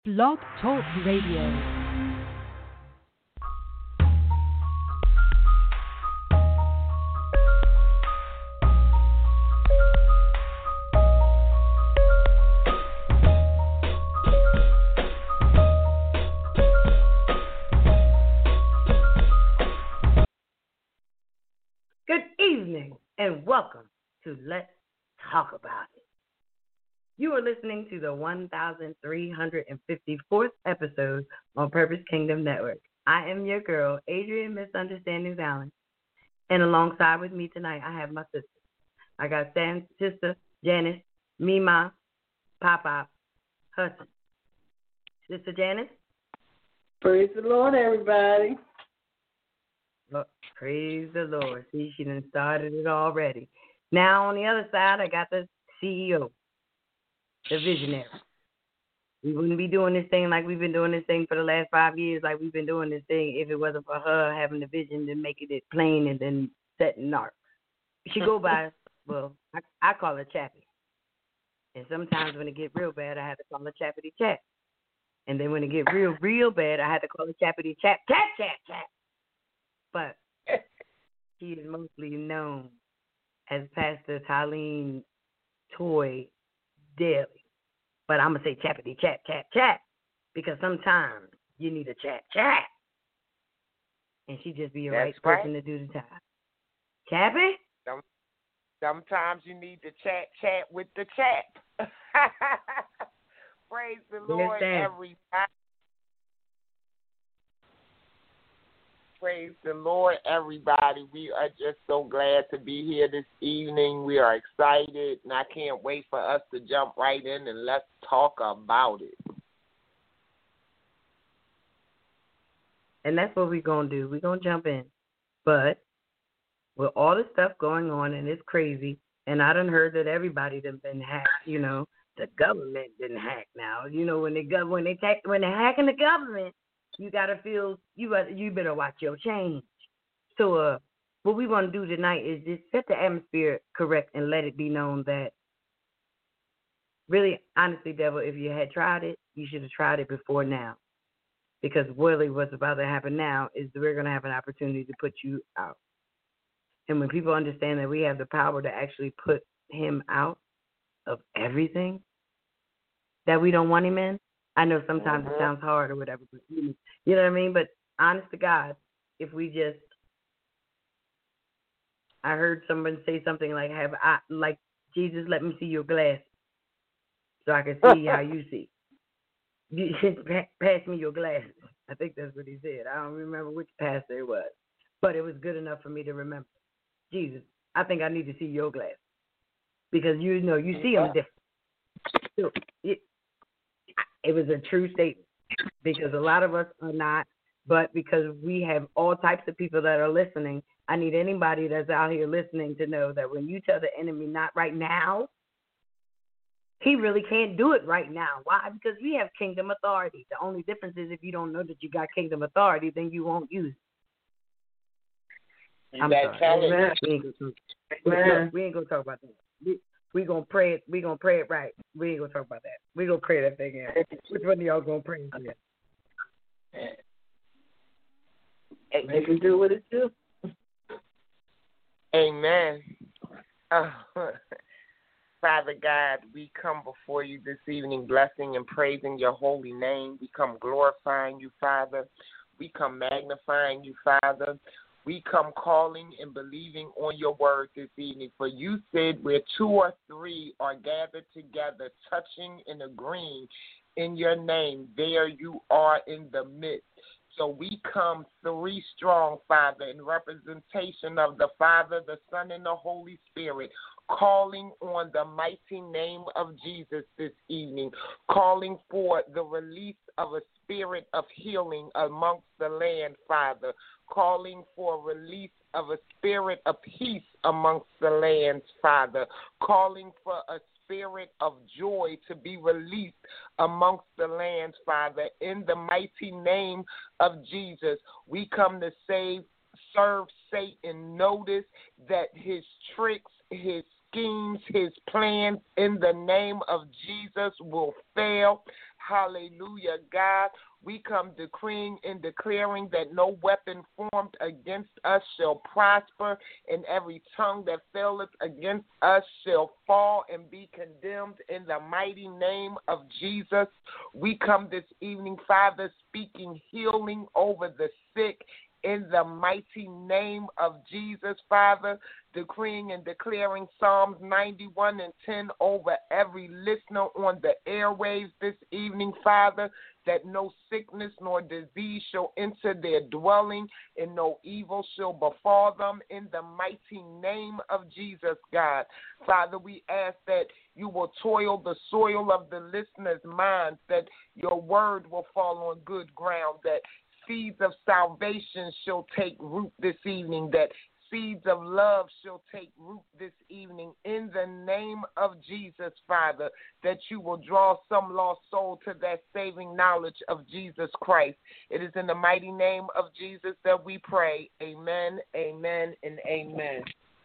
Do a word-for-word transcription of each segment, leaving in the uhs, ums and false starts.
Blog Talk Radio. Good evening and welcome to Let's Talk About It. You are listening to the one thousand three hundred fifty-fourth episode on Purpose Kingdom Network. I am your girl, Adrian Misunderstandings Allen. And alongside with me tonight, I have my sister. I got Sam's sister, Janice, Mima, Papa, Hudson. Sister Janice? Praise the Lord, everybody. Look, praise the Lord. See, she done started it already. Now, on the other side, I got the C E O, the visionary. We wouldn't be doing this thing like we've been doing this thing for the last five years, like we've been doing this thing if it wasn't for her having the vision to make it plain and then set in art. She go by, well, I, I call her Chappie. And sometimes when it get real bad, I have to call her Chappity Chat. And then when it get real, real bad, I have to call her Chappity Chat, Chat, Chat, Chat. But she is mostly known as Pastor Tylene Toy Daily. But I'm going to say chappity chat, chat, chat, because sometimes you need a chat, chat. And she just be a right person to do the time. Chappy? Some, sometimes you need to chat, chat with the chat. Praise the Lord, everybody. Praise the Lord, everybody. We are just so glad to be here this evening. We are excited, and I can't wait for us to jump right in and let's talk about it. And that's what we're going to do. We're going to jump in. But with all the stuff going on, and it's crazy, and I done heard that everybody done been hacked, you know, the government didn't hack now. You know, when they, when they, ta- when they're hacking the government, you gotta feel you got you better watch your change. So uh, what we want to do tonight is just set the atmosphere correct and let it be known that really, honestly, devil, if you had tried it, you should have tried it before now, because really what's about to happen now is we're gonna have an opportunity to put you out. And when people understand that we have the power to actually put him out of everything that we don't want him in. I know sometimes it sounds hard or whatever, but you know what I mean? But honest to God, if we just, I heard someone say something like, "Have I, like, Jesus, let me see your glasses so I can see how you see. You, pass me your glasses." I think that's what he said. I don't remember which pastor it was, but it was good enough for me to remember. Jesus, I think I need to see your glasses, because you know, you see them different. So, it, It was a true statement, because a lot of us are not, but because we have all types of people that are listening, I need anybody that's out here listening to know that when you tell the enemy not right now, he really can't do it right now. Why? Because we have kingdom authority. The only difference is if you don't know that you got kingdom authority, then you won't use it. I'm sorry. We ain't gonna, we ain't gonna talk about that. We, We gonna pray it. We gonna pray it right. We ain't gonna talk about that. We gonna pray that thing in. Which one of y'all gonna pray it? Make it do what it do. Amen. Uh, Father God, we come before you this evening, blessing and praising your holy name. We come glorifying you, Father. We come magnifying you, Father. We come calling and believing on your word this evening. For you said where two or three are gathered together, touching and agreeing in your name, there you are in the midst. So we come three strong, Father, in representation of the Father, the Son, and the Holy Spirit, calling on the mighty name of Jesus this evening, calling for the release of a spirit of healing amongst the land, Father, calling for release of a spirit of peace amongst the lands, Father, calling for a spirit of joy to be released amongst the lands, Father. In the mighty name of Jesus, we come to save, serve Satan. Notice that his tricks, his schemes, his plans in the name of Jesus will fail. Hallelujah, God. We come decreeing and declaring that no weapon formed against us shall prosper, and every tongue that faileth against us shall fall and be condemned in the mighty name of Jesus. We come this evening, Father, speaking healing over the sick in the mighty name of Jesus, Father, decreeing and declaring Psalms ninety-one and ten over every listener on the airwaves this evening, Father, that no sickness nor disease shall enter their dwelling, and no evil shall befall them in the mighty name of Jesus, God. Father, we ask that you will toil the soil of the listeners' minds, that your word will fall on good ground, that seeds of salvation shall take root this evening, that seeds of love shall take root this evening in the name of Jesus, Father, that you will draw some lost soul to that saving knowledge of Jesus Christ. It is in the mighty name of Jesus that we pray. Amen, amen, and amen.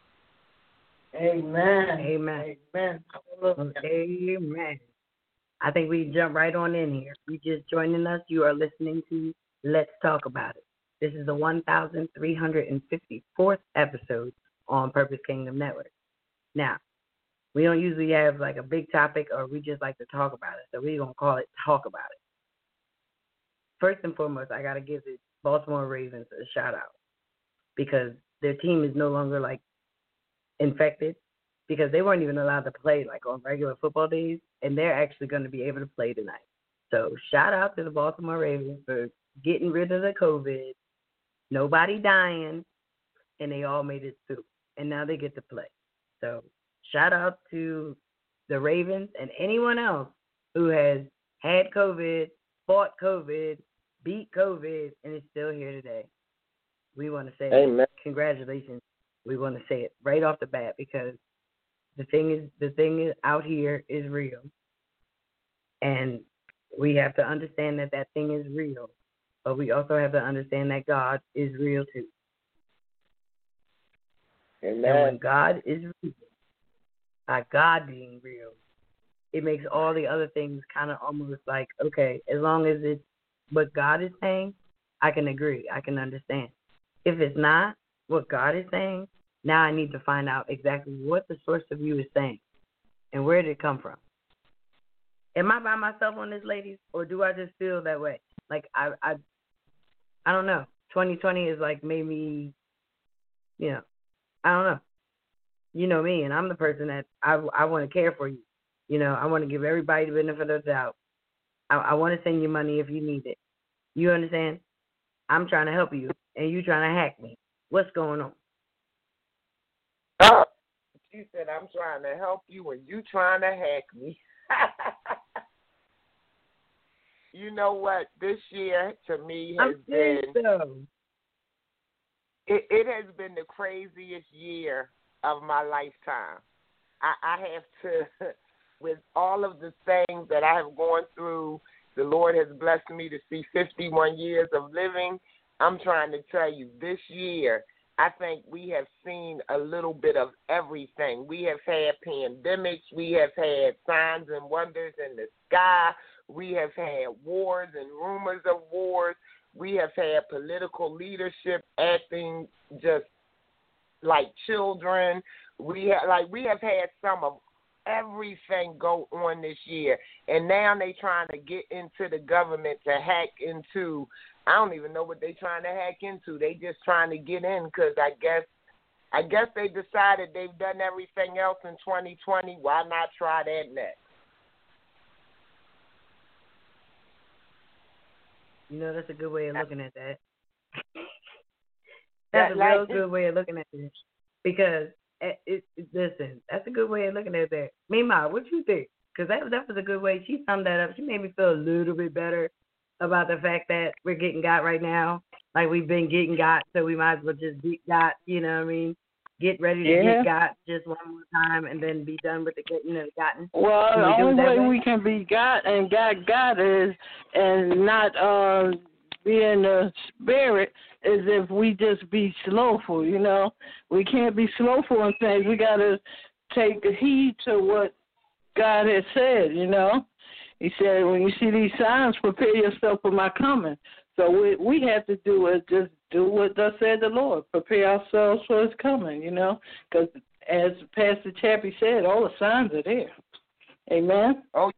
Amen. Amen. Amen. Amen. I think we jump right on in here. If you just joining us, you are listening to Let's Talk About It. This is the one thousand three hundred fifty-fourth episode on Purpose Kingdom Network. Now, we don't usually have like a big topic, or we just like to talk about it, so we're going to call it Talk About It. First and foremost, I got to give the Baltimore Ravens a shout out, because their team is no longer like infected, because they weren't even allowed to play like on regular football days, and they're actually going to be able to play tonight. So shout out to the Baltimore Ravens for getting rid of the COVID, nobody dying, and they all made it through. And now they get to play. So shout out to the Ravens and anyone else who has had COVID, fought COVID, beat COVID, and is still here today. We want to say Amen. Congratulations. We want to say it right off the bat, because the thing is, the thing is out here is real. And we have to understand that that thing is real. But we also have to understand that God is real too. Amen. And when God is real, by God being real, it makes all the other things kind of almost like, okay, as long as it's what God is saying, I can agree, I can understand. If it's not what God is saying, now I need to find out exactly what the source of you is saying and where did it come from. Am I by myself on this, ladies, or do I just feel that way? Like, I, I, I don't know. twenty twenty is like made me, you know, I don't know. You know me, and I'm the person that I, I want to care for you. You know, I want to give everybody the benefit of the doubt. I, I want to send you money if you need it. You understand? I'm trying to help you, and you trying to hack me. What's going on? Oh, she said, I'm trying to help you, and you trying to hack me. You know what? This year to me has been so. it, it has been the craziest year of my lifetime. I, I have to, with all of the things that I have gone through, the Lord has blessed me to see fifty-one years of living. I'm trying to tell you, this year, I think we have seen a little bit of everything. We have had pandemics. We have had signs and wonders in the sky. We have had wars and rumors of wars. We have had political leadership acting just like children. We have, like we have had some of everything go on this year, and now they trying to get into the government to hack into. I don't even know what they trying to hack into. They just trying to get in because I guess I guess they decided they've done everything else in twenty twenty. Why not try that next? You know, that's a good way of looking at that. That's a That, real like, good way of looking at it. Because, it, it, it, listen, that's a good way of looking at that. Meanwhile, what you think? Because that, that was a good way. She summed that up. She made me feel a little bit better about the fact that we're getting got right now. Like we've been getting got, so we might as well just get got, you know what I mean? Get ready to Yeah. get got just one more time and then be done with the getting, you know, gotten. Well, Can the we do it only that way way? we can be got and got got is and not uh, be in the spirit is if we just be slowful, you know. We can't be slowful in things. We got to take heed to what God has said, you know. He said, when you see these signs, prepare yourself for my coming. So what we have to do is just do what thus said the Lord, prepare ourselves for his coming, you know, because as Pastor Chappie said, all the signs are there. Amen? Oh,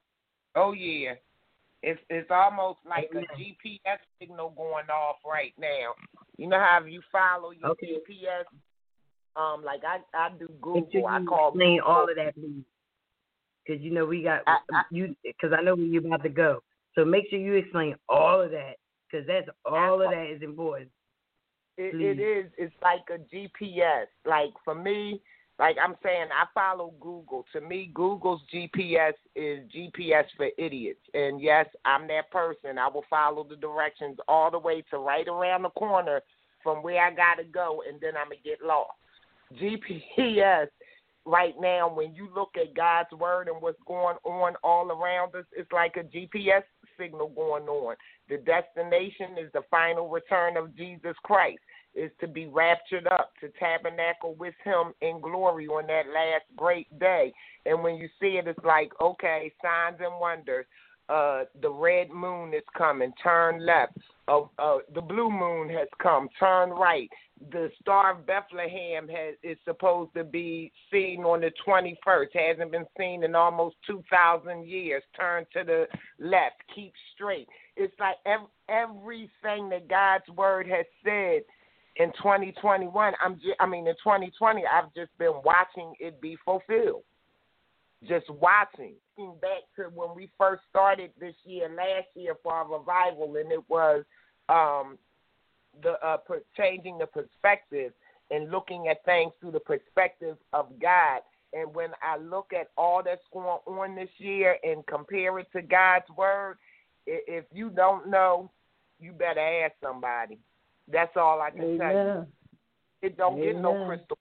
oh yeah. It's it's almost like a G P S signal going off right now. You know how if you follow your okay. G P S, um, like I, I do Google, I call explain all of that, please, because you know we got I, I, you. Because I know where you're about to go, so make sure you explain all of that, because that's all I, of that is important. It, it is. It's like a G P S. Like for me. Like I'm saying, I follow Google. To me, Google's G P S is G P S for idiots. And yes, I'm that person. I will follow the directions all the way to right around the corner from where I got to go, and then I'm going to get lost. G P S, right now, when you look at God's word and what's going on all around us, it's like a G P S signal going on. The destination is the final return of Jesus Christ. Is to be raptured up, to tabernacle with him in glory on that last great day. And when you see it, it's like, okay, signs and wonders. Uh, the red moon is coming, turn left. Uh, uh, the blue moon has come, turn right. The Star of Bethlehem has, is supposed to be seen on the twenty-first. Hasn't been seen in almost two thousand years. Turn to the left, keep straight. It's like ev- everything that God's word has said in twenty twenty-one, I'm just, I mean, in twenty twenty, I've just been watching it be fulfilled. Just watching. Looking back to when we first started this year, last year for our revival, and it was um, the uh, changing the perspective and looking at things through the perspective of God. And when I look at all that's going on this year and compare it to God's word, if you don't know, you better ask somebody. That's all I can Amen. tell you. It don't Amen. get no crystal.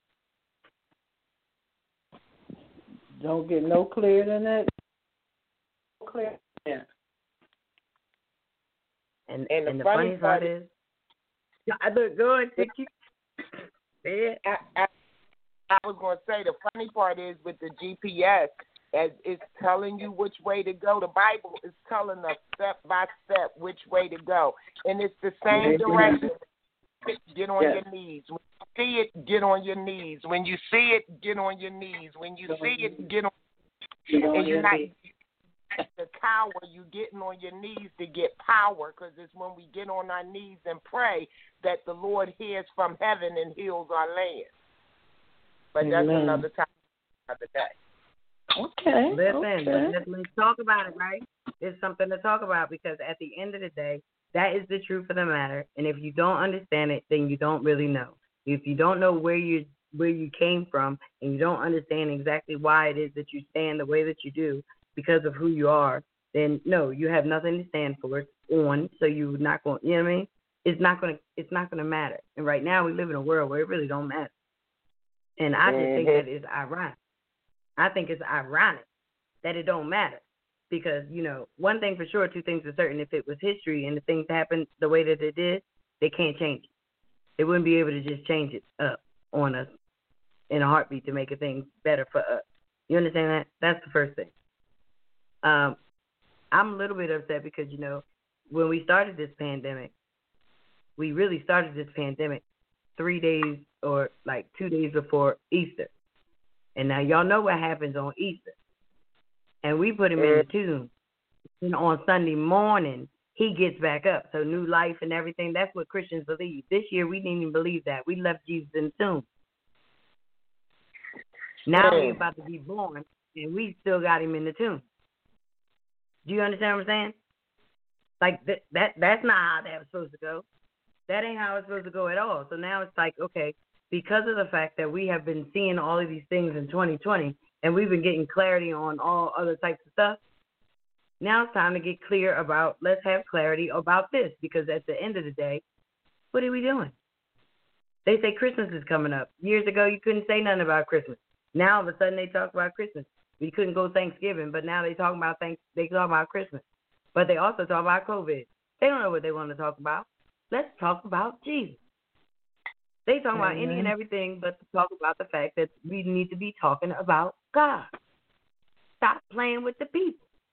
Don't get no clearer than that. Clear. Yeah. And, and, and the, the funny, funny part is, I look good. Thank you. Yeah, I, I, I was going to say the funny part is with the G P S, as it's telling you which way to go. The Bible is telling us step by step which way to go, and it's the same direction. Get on yes. your knees. When you see it, get on your knees. When you see it, get on your knees. When you see it, get on. Get on and you're not the cower. You getting on your knees to get power, because it's when we get on our knees and pray that the Lord hears from heaven and heals our land. But that's Amen. another time, another day. Okay. Listen, okay. let's, let's talk about it, right? It's something to talk about, because at the end of the day, that is the truth of the matter. And if you don't understand it, then you don't really know. If you don't know where you where you came from, and you don't understand exactly why it is that you stand the way that you do because of who you are, then no, you have nothing to stand for on. So you're not going. You know what I mean? It's not going to. It's not going to matter. And right now we live in a world where it really don't matter. And I just think that it's ironic. I think it's ironic that it don't matter. Because, you know, one thing for sure, two things are certain. If it was history and the things happened the way that they did, they can't change it. They wouldn't be able to just change it up on us in a heartbeat to make a thing better for us. You understand that? That's the first thing. Um, I'm a little bit upset because, you know, when we started this pandemic, we really started this pandemic three days or like two days before Easter. And now y'all know what happens on Easter. And we put him in the tomb. And on Sunday morning, he gets back up. So new life and everything, that's what Christians believe. This year, we didn't even believe that. We left Jesus in the tomb. Now he's about to be born, and we still got him in the tomb. Do you understand what I'm saying? Like, th- that that's not how that was supposed to go. That ain't how it's supposed to go at all. So now it's like, okay, because of the fact that we have been seeing all of these things in twenty twenty, and we've been getting clarity on all other types of stuff, now it's time to get clear about, let's have clarity about this, because at the end of the day, what are we doing? They say Christmas is coming up. Years ago, you couldn't say nothing about Christmas. Now, all of a sudden, they talk about Christmas. We couldn't go Thanksgiving, but now they talk about thanks. They talk about Christmas. But they also talk about COVID. They don't know what they want to talk about. Let's talk about Jesus. They talk about any and everything but to talk about the fact that we need to be talking about God. Stop playing with the people.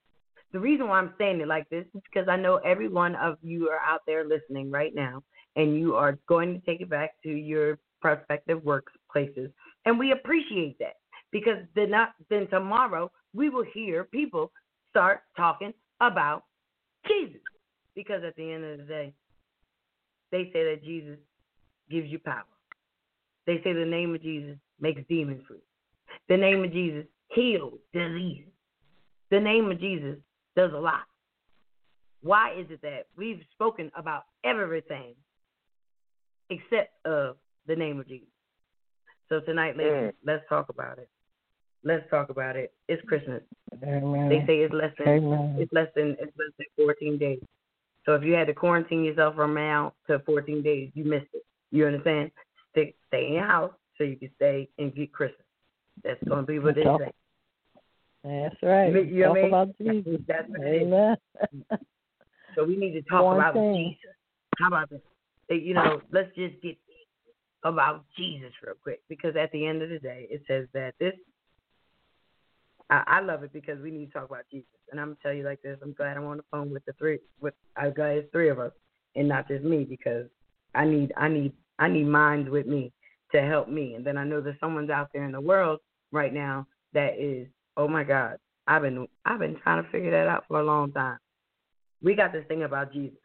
The reason why I'm saying it like this is because I know every one of you are out there listening right now, and you are going to take it back to your prospective workplaces, and we appreciate that because then, not, then tomorrow we will hear people start talking about Jesus, because at the end of the day, they say that Jesus gives you power. They say the name of Jesus makes demons free. The name of Jesus heals disease. The name of Jesus does a lot. Why is it that we've spoken about everything except of the name of Jesus? So tonight, ladies, mm. let's talk about it. Let's talk about it. It's Christmas. Amen. They say it's less than Amen. it's less than it's less than fourteen days. So if you had to quarantine yourself from now to fourteen days, you missed it. You understand? Stay stay in your house so you can stay and get Christmas. That's going to be what they say. That's right. You, you talk know about Jesus. That's what Amen. it is. So we need to talk One about thing. Jesus. How about this? You know, let's just get about Jesus real quick, because at the end of the day, it says that this. I, I love it because we need to talk about Jesus, and I'm gonna tell you like this. I'm glad I'm on the phone with the three. With I'm glad it's three of us, and not just me, because I need I need I need minds with me to help me, and then I know that someone's out there in the world right now that is, oh my God, I've been I've been trying to figure that out for a long time. We got this thing about Jesus.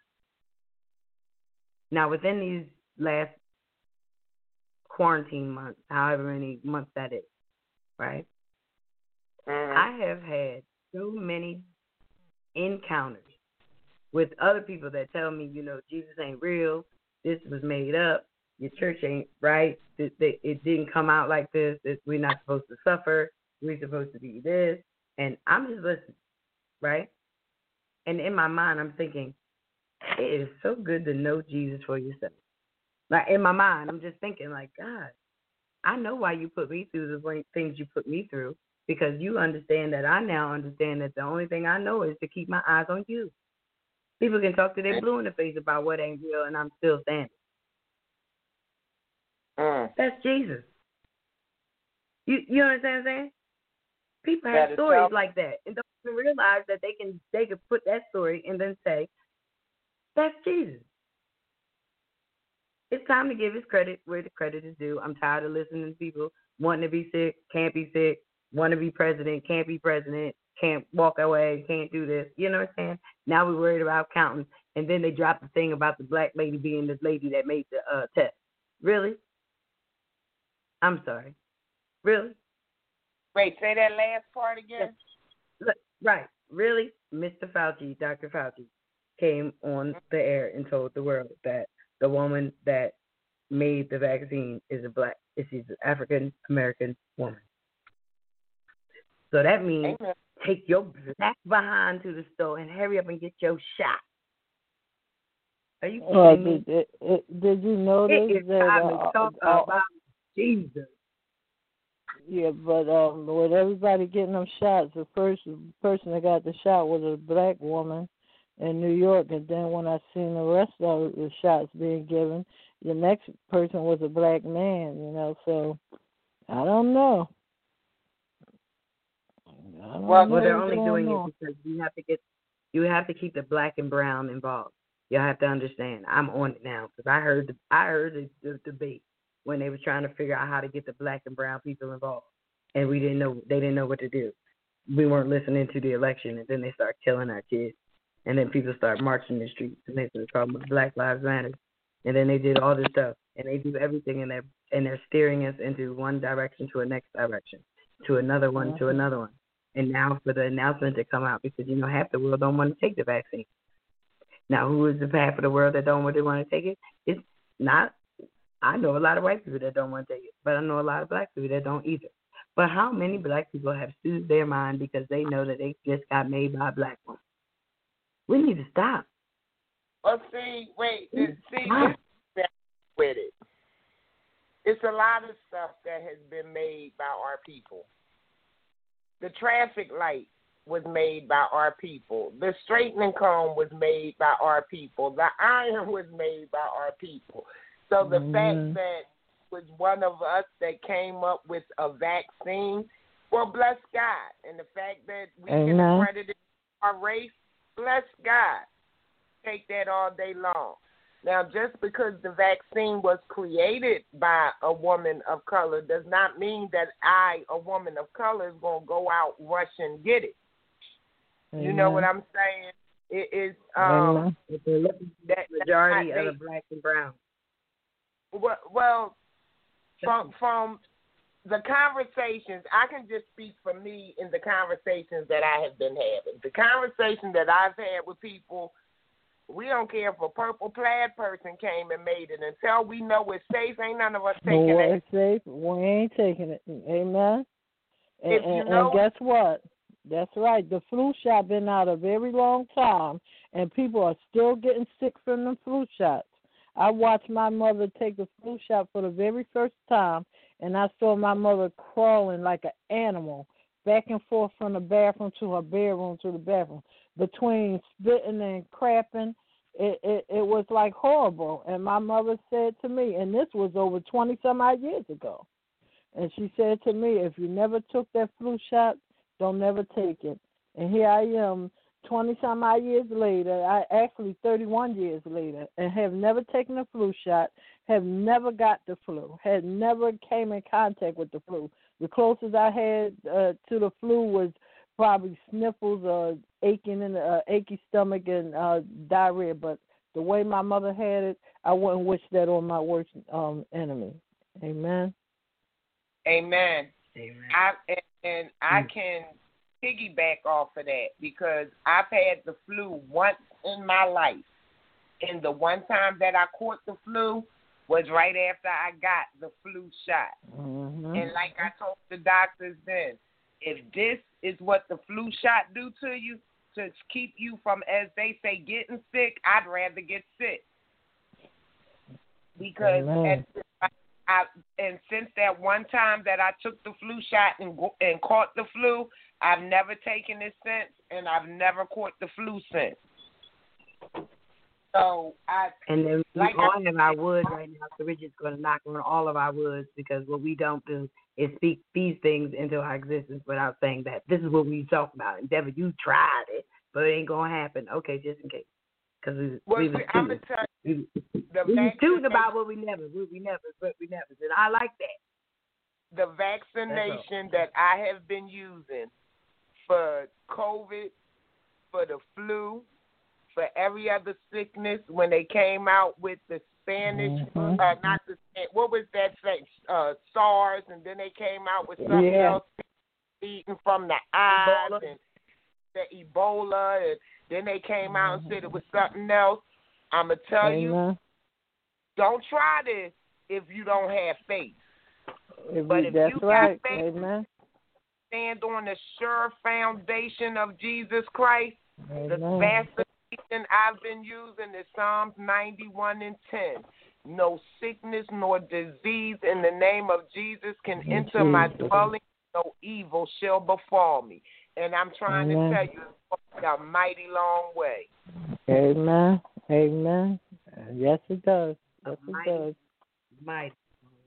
Now, within these last quarantine months, however many months that is, right? Mm-hmm. I have had so many encounters with other people that tell me, you know, Jesus ain't real. This was made up. Your church ain't right. It, it didn't come out like this. It, we're not supposed to suffer. We're supposed to be this. And I'm just listening, right? And in my mind, I'm thinking, it is so good to know Jesus for yourself. Like, in my mind, I'm just thinking, like, God, I know why you put me through the things you put me through, because you understand that I now understand that the only thing I know is to keep my eyes on you. People can talk to their blue in the face about what ain't real, and I'm still standing. Mm. That's Jesus. You you understand what I'm saying? People have that stories like that, and don't even realize that they can they can put that story and then say, that's Jesus. It's time to give his credit where the credit is due. I'm tired of listening to people wanting to be sick, can't be sick, want to be president, can't be president, can't walk away, can't do this. You know what I'm saying? Now we're worried about counting, and then they drop the thing about the black lady being the lady that made the uh, test. Really? I'm sorry. Really? Wait, say that last part again. Right. Really? Mister Fauci, Doctor Fauci, came on the air and told the world that the woman that made the vaccine is a black, she's an African American woman. So that means Amen. Take your black behind to the store and hurry up and get your shot. Are you kidding uh, me? Did, did, did you notice it is that? Time to uh, talk uh, about Jesus. Yeah, but um, with everybody getting them shots, the first person that got the shot was a black woman in New York, and then when I seen the rest of the shots being given, the next person was a black man. You know, so I don't know. I don't well, know well, they're only doing on. it because you have to get, you have to keep the black and brown involved. You have to understand. I'm on it now because I heard, the, I heard the, the debate when they were trying to figure out how to get the black and brown people involved, and we didn't know, they didn't know what to do. We weren't listening to the election, and then they start killing our kids, and then people start marching the streets, and they started talking about Black Lives Matter, and then they did all this stuff, and they do everything, and they're and they're steering us into one direction to a next direction, to another one, mm-hmm. to another one, and now for the announcement to come out, because you know half the world don't want to take the vaccine. Now, who is the half of the world that don't really want to take it? It's not. I know a lot of white people that don't want to take it, but I know a lot of black people that don't either. But how many black people have soothed their mind because they know that they just got made by a black woman? We need to stop. Well, see, wait, see, this with it. It's a lot of stuff that has been made by our people. The traffic light was made by our people. The straightening comb was made by our people. The iron was made by our people. So the mm-hmm. fact that it was one of us that came up with a vaccine, well, bless God. And the fact that we Amen. can accredit it our race, bless God. Take that all day long. Now, just because the vaccine was created by a woman of color does not mean that I, a woman of color, is going to go out, rush, and get it. Amen. You know what I'm saying? It is um, that majority of the black and brown. Well, well, from from the conversations, I can just speak for me in the conversations that I have been having. The conversation that I've had with people. We don't care if a purple plaid person came and made it. Until we know it's safe, ain't none of us taking no, it. It's safe. We ain't taking it. Amen. And, if you and, know, and guess what? That's right. The flu shot been out a very long time, and people are still getting sick from the flu shots. I watched my mother take the flu shot for the very first time, and I saw my mother crawling like an animal back and forth from the bathroom to her bedroom to the bathroom. Between spitting and crapping, it, it, it was like horrible. And my mother said to me, and this was over twenty-some odd years ago, and she said to me, if you never took that flu shot, don't never take it. And here I am, twenty-some odd years later, I actually thirty-one years later, and have never taken a flu shot, have never got the flu, had never came in contact with the flu. The closest I had uh, to the flu was probably sniffles or aching in the uh, achy stomach and uh, diarrhea. But the way my mother had it, I wouldn't wish that on my worst um, enemy. Amen. Amen. Amen. I and, and I can piggyback off of that because I've had the flu once in my life, and the one time that I caught the flu was right after I got the flu shot. Mm-hmm. And like I told the doctors then, if this is what the flu shot do to you, to keep you from, as they say, getting sick, I'd rather get sick. Because at, I, and since that one time that I took the flu shot and and caught the flu, I've never taken it since, and I've never caught the flu since. So I and then we like all I, have our woods right now. So we're just going to knock on all of our woods because what we don't do is speak these things into our existence without saying that this is what we talk about. And Deborah, you tried it, but it ain't going to happen. Okay, just in case, because we well, we see, was I'm tooting. gonna tell you, We, the we was tooting vaccination- about what we never, what we never, what we never did. I like that. the vaccination that I have been using for COVID, for the flu, for every other sickness, when they came out with the Spanish, mm-hmm. uh, not the, what was that thing, uh, SARS, and then they came out with something yeah. else, eating from the eyes, Ebola. and the Ebola, and then they came out mm-hmm. and said it was something else. I'm going to tell Amen. you, don't try this if you don't have faith. If But you, if that's you right. got faith, Amen. stand on the sure foundation of Jesus Christ. Amen. The vaccination I've been using is Psalms ninety-one and ten. No sickness nor disease in the name of Jesus can In enter my Jesus. dwelling. No evil shall befall me. And I'm trying Amen. to tell you, it's going a mighty long way. Amen. Amen. Yes, it does. Yes, it Mighty. does. Mighty.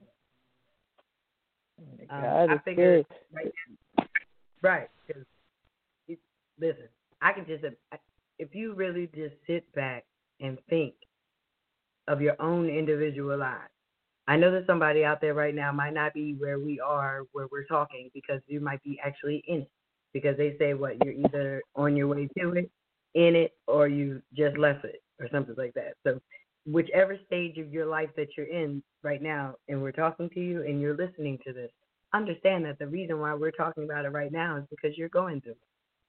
Um, God I is figured good. right now, right? Because listen, I can just if you really just sit back and think of your own individual lives. I know that somebody out there right now might not be where we are, where we're talking, because you might be actually in it. Because they say what you're either on your way to it, in it, or you just left it, or something like that. So, whichever stage of your life that you're in right now, and we're talking to you, and you're listening to this, understand that the reason why we're talking about it right now is because you're going through it.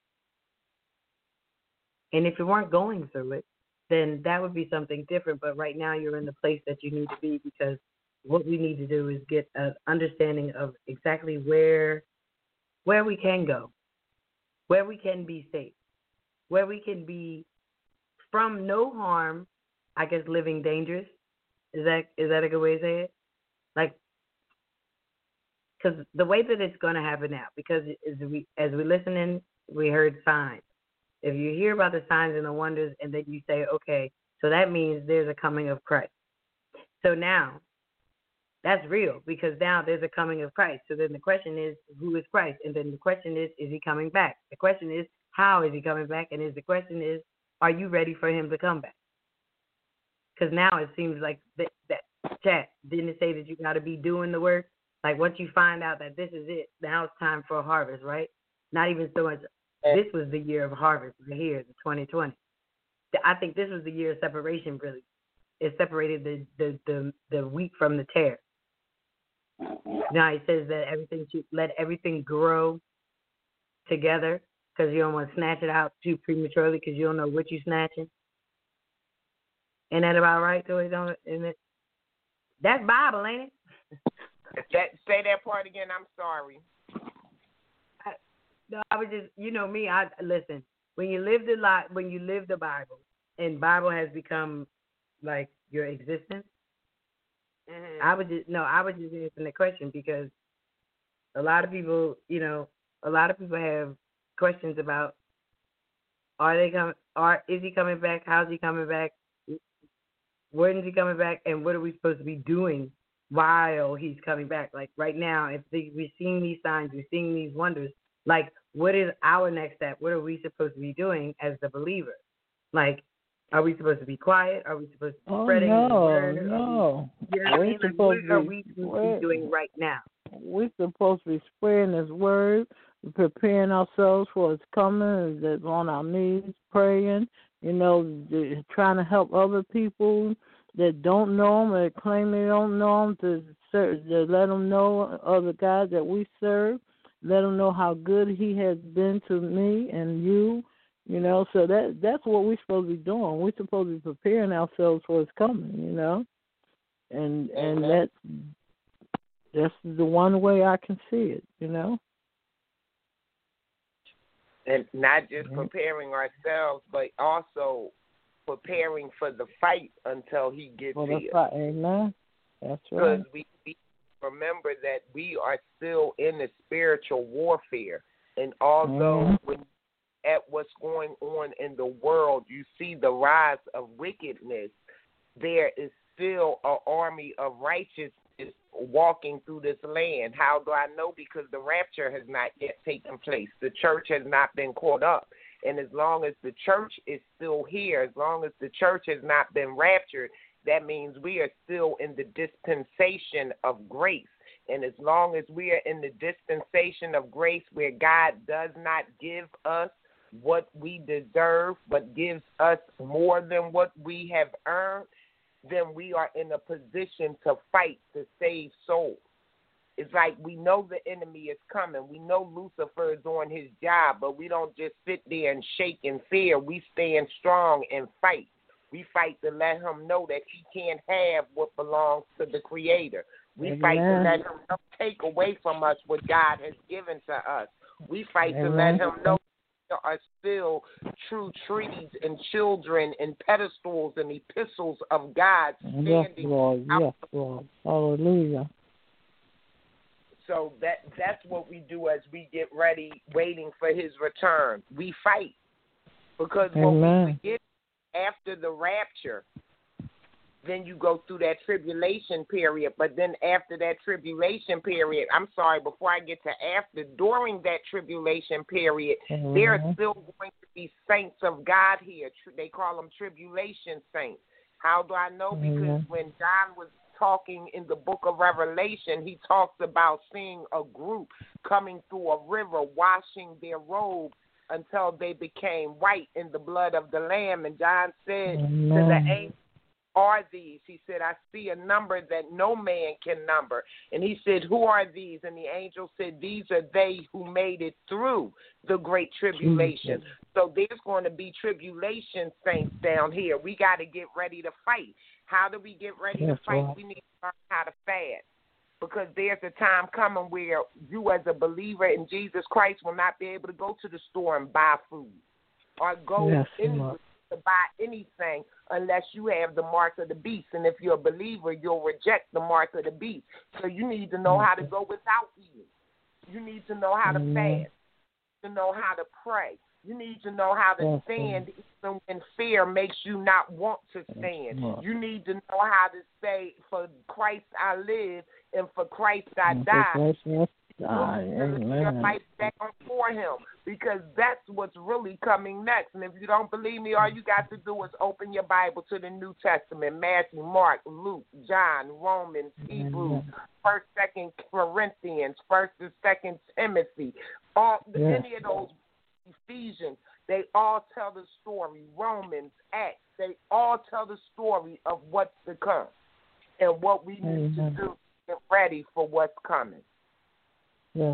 And if you weren't going through it, then that would be something different. But right now you're in the place that you need to be, because what we need to do is get an understanding of exactly where where we can go, where we can be safe, where we can be from no harm, I guess living dangerous. Is that is that a good way to say it? Like, because the way that it's going to happen now, because as we as we listen in, we heard signs. If you hear about the signs and the wonders, and then you say, okay, so that means there's a coming of Christ. So now, that's real, because now there's a coming of Christ. So then the question is, who is Christ? And then the question is, is he coming back? The question is, How is he coming back? And is the question is, are you ready for him to come back? Because now it seems like that, that chat, didn't it say that you got to be doing the work? Like once you find out that this is it, now it's time for a harvest, right? Not even so much, this was the year of harvest right here, the twenty twenty. I think this was the year of separation, really. It separated the, the, the, the wheat from the tare. Now it says that everything should let everything grow together because you don't want to snatch it out too prematurely because you don't know what you're snatching. Ain't that about right, Toy? Don't isn't it? That's Bible, ain't it? That, say that part again. I'm sorry. I, no, I was just, you know me. I listen. When you live the li when you live the Bible, and Bible has become like your existence. Mm-hmm. I would just no. I was just answering the question because a lot of people, you know, a lot of people have questions about are they coming? Are is he coming back? How's he coming back? When is he coming back? And what are we supposed to be doing while he's coming back? Like right now, if they, we're seeing these signs, we're seeing these wonders, like what is our next step? What are we supposed to be doing as the believer? Like, are we supposed to be quiet? Are we supposed to be oh, spreading no, the word? No, we, you know what I mean? Like, what to are be, we supposed to be doing right now? We're supposed to be spreading His word, preparing ourselves for His coming, that's on our knees, praying, you know, trying to help other people that don't know Him or claim they don't know Him, to, serve, to let them know other guys that we serve, let them know how good He has been to me and you, you know. So that that's what we're supposed to be doing. We're supposed to be preparing ourselves for His coming, you know. And and that's, that's the one way I can see it, you know. And not just preparing ourselves, but also preparing for the fight until He gets for the here. fight. Amen. That's right. Because we, we remember that we are still in the spiritual warfare. And although mm-hmm. when at what's going on in the world, you see the rise of wickedness, there is still an army of righteousness walking through this land. How do I know? Because the rapture has not yet taken place. The church has not been caught up. And as long as the church is still here, as long as the church has not been raptured, that means we are still in the dispensation of grace. And as long as we are in the dispensation of grace where God does not give us what we deserve, but gives us more than what we have earned, then we are in a position to fight to save souls. It's like we know the enemy is coming. We know Lucifer is on his job, but we don't just sit there and shake in fear. We stand strong and fight. We fight to let him know that he can't have what belongs to the Creator. We Amen. fight to let him know, take away from us what God has given to us. We fight Amen. to let him know there are still true trees and children and pedestals and epistles of God standing. Yes, Lord. Yes, Lord. Hallelujah. So that that's what we do as we get ready, waiting for His return. We fight. Because Amen. when we get after the rapture, then you go through that tribulation period. But then after that tribulation period, I'm sorry, before I get to after, during that tribulation period, mm-hmm. there are still going to be saints of God here. They call them tribulation saints. How do I know? Because mm-hmm. when John was talking in the book of Revelation, he talks about seeing a group coming through a river, washing their robes until they became white in the blood of the Lamb. And John said Amen. To the angel, are these? He said, I see a number that no man can number. And he said, who are these? And the angel said, these are they who made it through the great tribulation. Jesus. So there's going to be tribulation saints down here. We got to get ready to fight. How do we get ready yes, to fight? Right. We need to learn how to fast. Because there's a time coming where you as a believer in Jesus Christ will not be able to go to the store and buy food or go yes, anywhere to buy anything unless you have the mark of the beast. And if you're a believer, you'll reject the mark of the beast. So you need to know how to go without eating. You need to know how to fast. You need to know how to pray. You need to know how to stand even when fear makes you not want to stand. You need to know how to say, for Christ I live and for Christ I die. God, your life down for him, because that's what's really coming next. And if you don't believe me, all you got to do is open your Bible to the New Testament: Matthew, Mark, Luke, John, Romans, Hebrews, First, Second Corinthians, First and Second Timothy. All yes. any of those, Ephesians, they all tell the story. Romans, Acts, they all tell the story of what's to come and what we need Amen. to do to get ready for what's coming. Yes.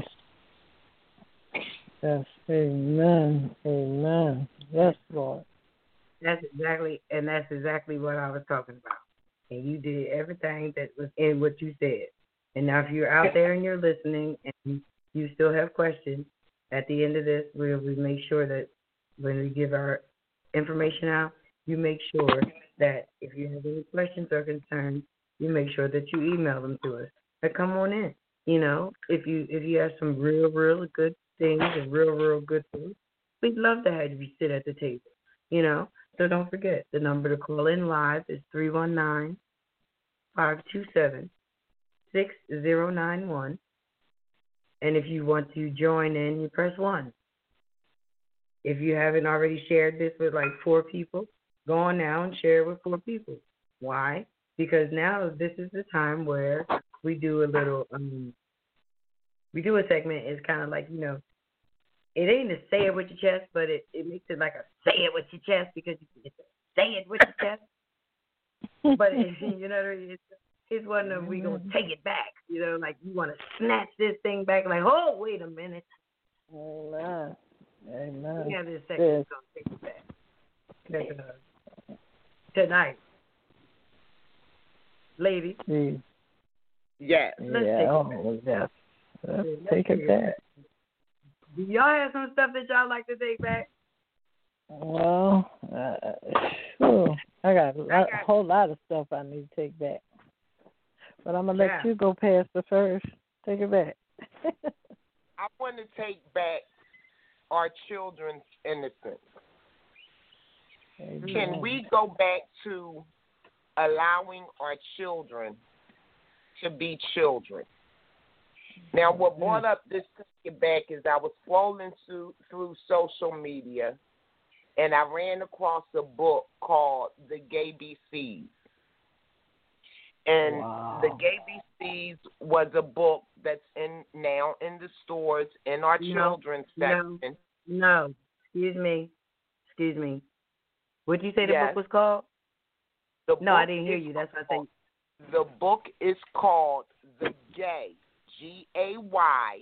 Yes. Amen. Amen. Yes, Lord. That's exactly, and that's exactly what I was talking about. And you did everything that was in what you said. And now if you're out there and you're listening and you still have questions, at the end of this, we'll we make sure that when we give our information out, you make sure that if you have any questions or concerns, you make sure that you email them to us. Or come on in. You know, if you if you have some real, real good things and real, real good things, we'd love to have you sit at the table. You know, so don't forget, the number to call in live is three one nine, five two seven, six zero nine one. And if you want to join in, you press one. If you haven't already shared this with like four people, go on now and share it with four people. Why? Because now this is the time where we do a little, um, we do a segment. It's kind of like, you know, it ain't to say it with your chest, but it, it makes it like a say it with your chest, because you can say it with your chest. But, it, you know, it's, it's one of we going to take it back. You know, like you want to snatch this thing back, like, oh, wait a minute. Amen. Amen. We have this segment that's going to take it back. Uh, tonight, ladies. Mm. Yes. Let's yeah, take oh, it back. yes. Let's Let's take it back. Do y'all have some stuff that y'all like to take back? Well, uh, whew, I got a, lot, got- a whole lot of stuff I need to take back. But I'm going to let Yeah. you go past the first. Take it back. I want to take back our children's innocence. Amen. Can we go back to allowing our children to be children? Now, what brought up this take it back is I was scrolling through, through social media, and I ran across a book called The Gay B Cs. And Wow. The Gay B Cs was a book that's in now in the stores in our No, children's no. section. No. Excuse me. Excuse me. What did you say the Yes. book was called? The No, I book didn't hear is you. That's what I called- said. The book is called The Gay, G A Y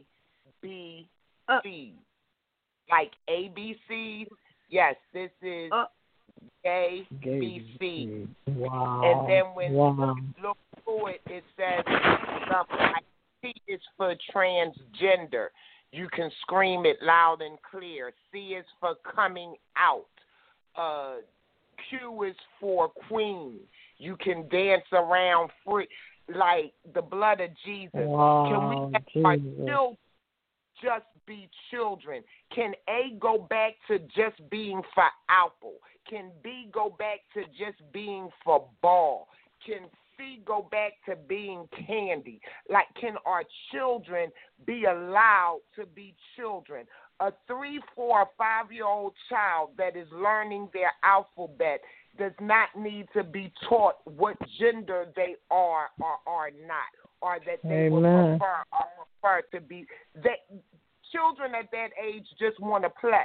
B C. Uh, Like A B C. Yes, this is uh, Gay Gay B C. Wow. And then when wow. you look through it, it says something like T is for transgender. You can scream it loud and clear. C is for coming out. Uh, Q is for queen. You can dance around free, like the blood of Jesus. Wow, Can we have our Jesus. children just be children? Can A go back to just being for apple? Can B go back to just being for ball? Can C go back to being candy? Like, can our children be allowed to be children? A three, four, or five-year-old child that is learning their alphabet does not need to be taught what gender they are or are not, or that they Amen. would prefer or prefer to be. That children at that age just want to play.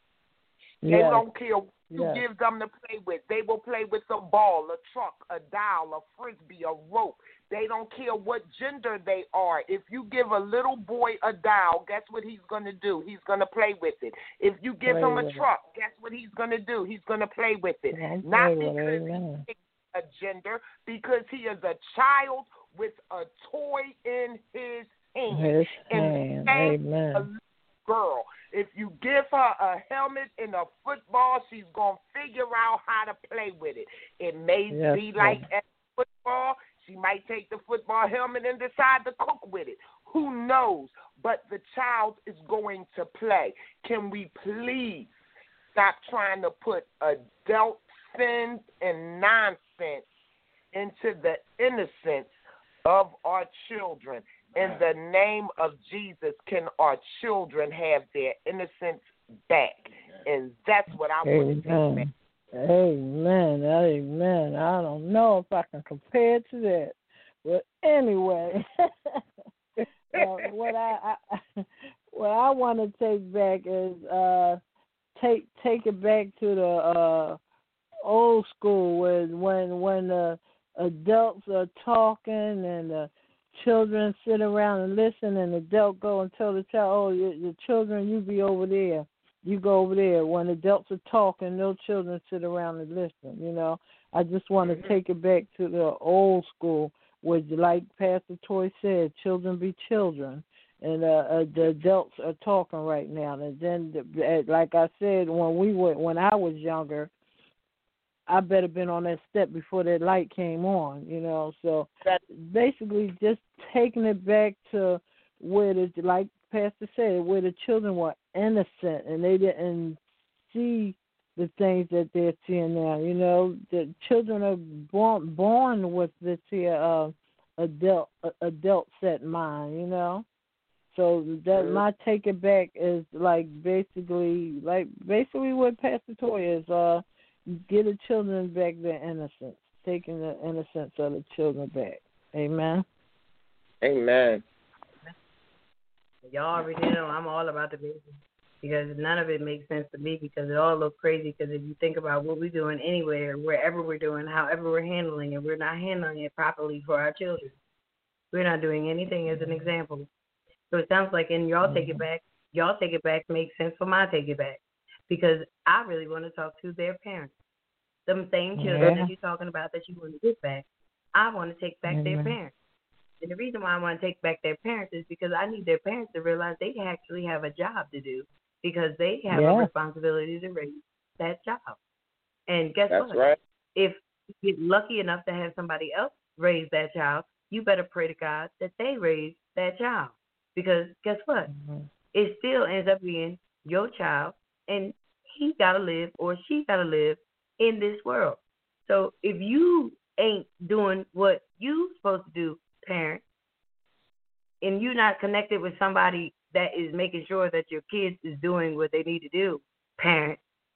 They Yes. don't care what you Yes. give them to play with. They will play with a ball, a truck, a doll, a frisbee, a rope. They don't care what gender they are. If you give a little boy a doll, guess what he's going to do? He's going to play with it. If you give Play him a with it. truck, guess what he's going to do? He's going to play with it. Don't Not play with it. because Amen. he's a gender, because he is a child with a toy in his hand. His And hand. same Amen. a little girl. If you give her a helmet and a football, she's going to figure out how to play with it. It may Yes, be like Lord. at football. She might take the football helmet and decide to cook with it. Who knows? But the child is going to play. Can we please stop trying to put adult sins and nonsense into the innocence of our children? In the name of Jesus, can our children have their innocence back? And that's what I want to take back. Amen. Amen. I don't know if I can compare it to that. But anyway, uh, what I, I what I want to take back is uh, take take it back to the uh, old school when when when the adults are talking and the children sit around and listen, and the adult go and tell the child, "Oh, your, your children, you be over there." You go over there. When adults are talking, no children sit around and listen. You know, I just want to take it back to the old school, where, like Pastor Toy said, children be children, and uh, uh, the adults are talking right now. And then, the, like I said, when we were, when I was younger, I better been on that step before that light came on. You know, so basically, just taking it back to where the, like Pastor said, where the children were innocent and they didn't see the things that they're seeing now. You know, the children are born born with this here uh, adult uh, adult set mind. You know, so that my take it back is like basically like basically what Pastor Toy is. Uh, get the children back their innocence, taking the innocence of the children back. Amen. Amen. Y'all already know I'm all about the business because none of it makes sense to me because it all looks crazy because if you think about what we're doing anywhere, wherever we're doing, however we're handling it, we're not handling it properly for our children. We're not doing anything as an example. So it sounds like in y'all take it back, y'all take it back makes sense for my take it back because I really want to talk to their parents. Them same children yeah. that you're talking about that you want to get back, I want to take back mm-hmm. their parents. And the reason why I want to take back their parents is because I need their parents to realize they actually have a job to do because they have yeah. a responsibility to raise that child. And guess That's what? Right. If you get lucky enough to have somebody else raise that child, you better pray to God that they raise that child. Because guess what? Mm-hmm. It still ends up being your child, and he got to live or she got to live in this world. So if you ain't doing what you supposed to do, parent, and you're not connected with somebody that is making sure that your kids is doing what they need to do, parent,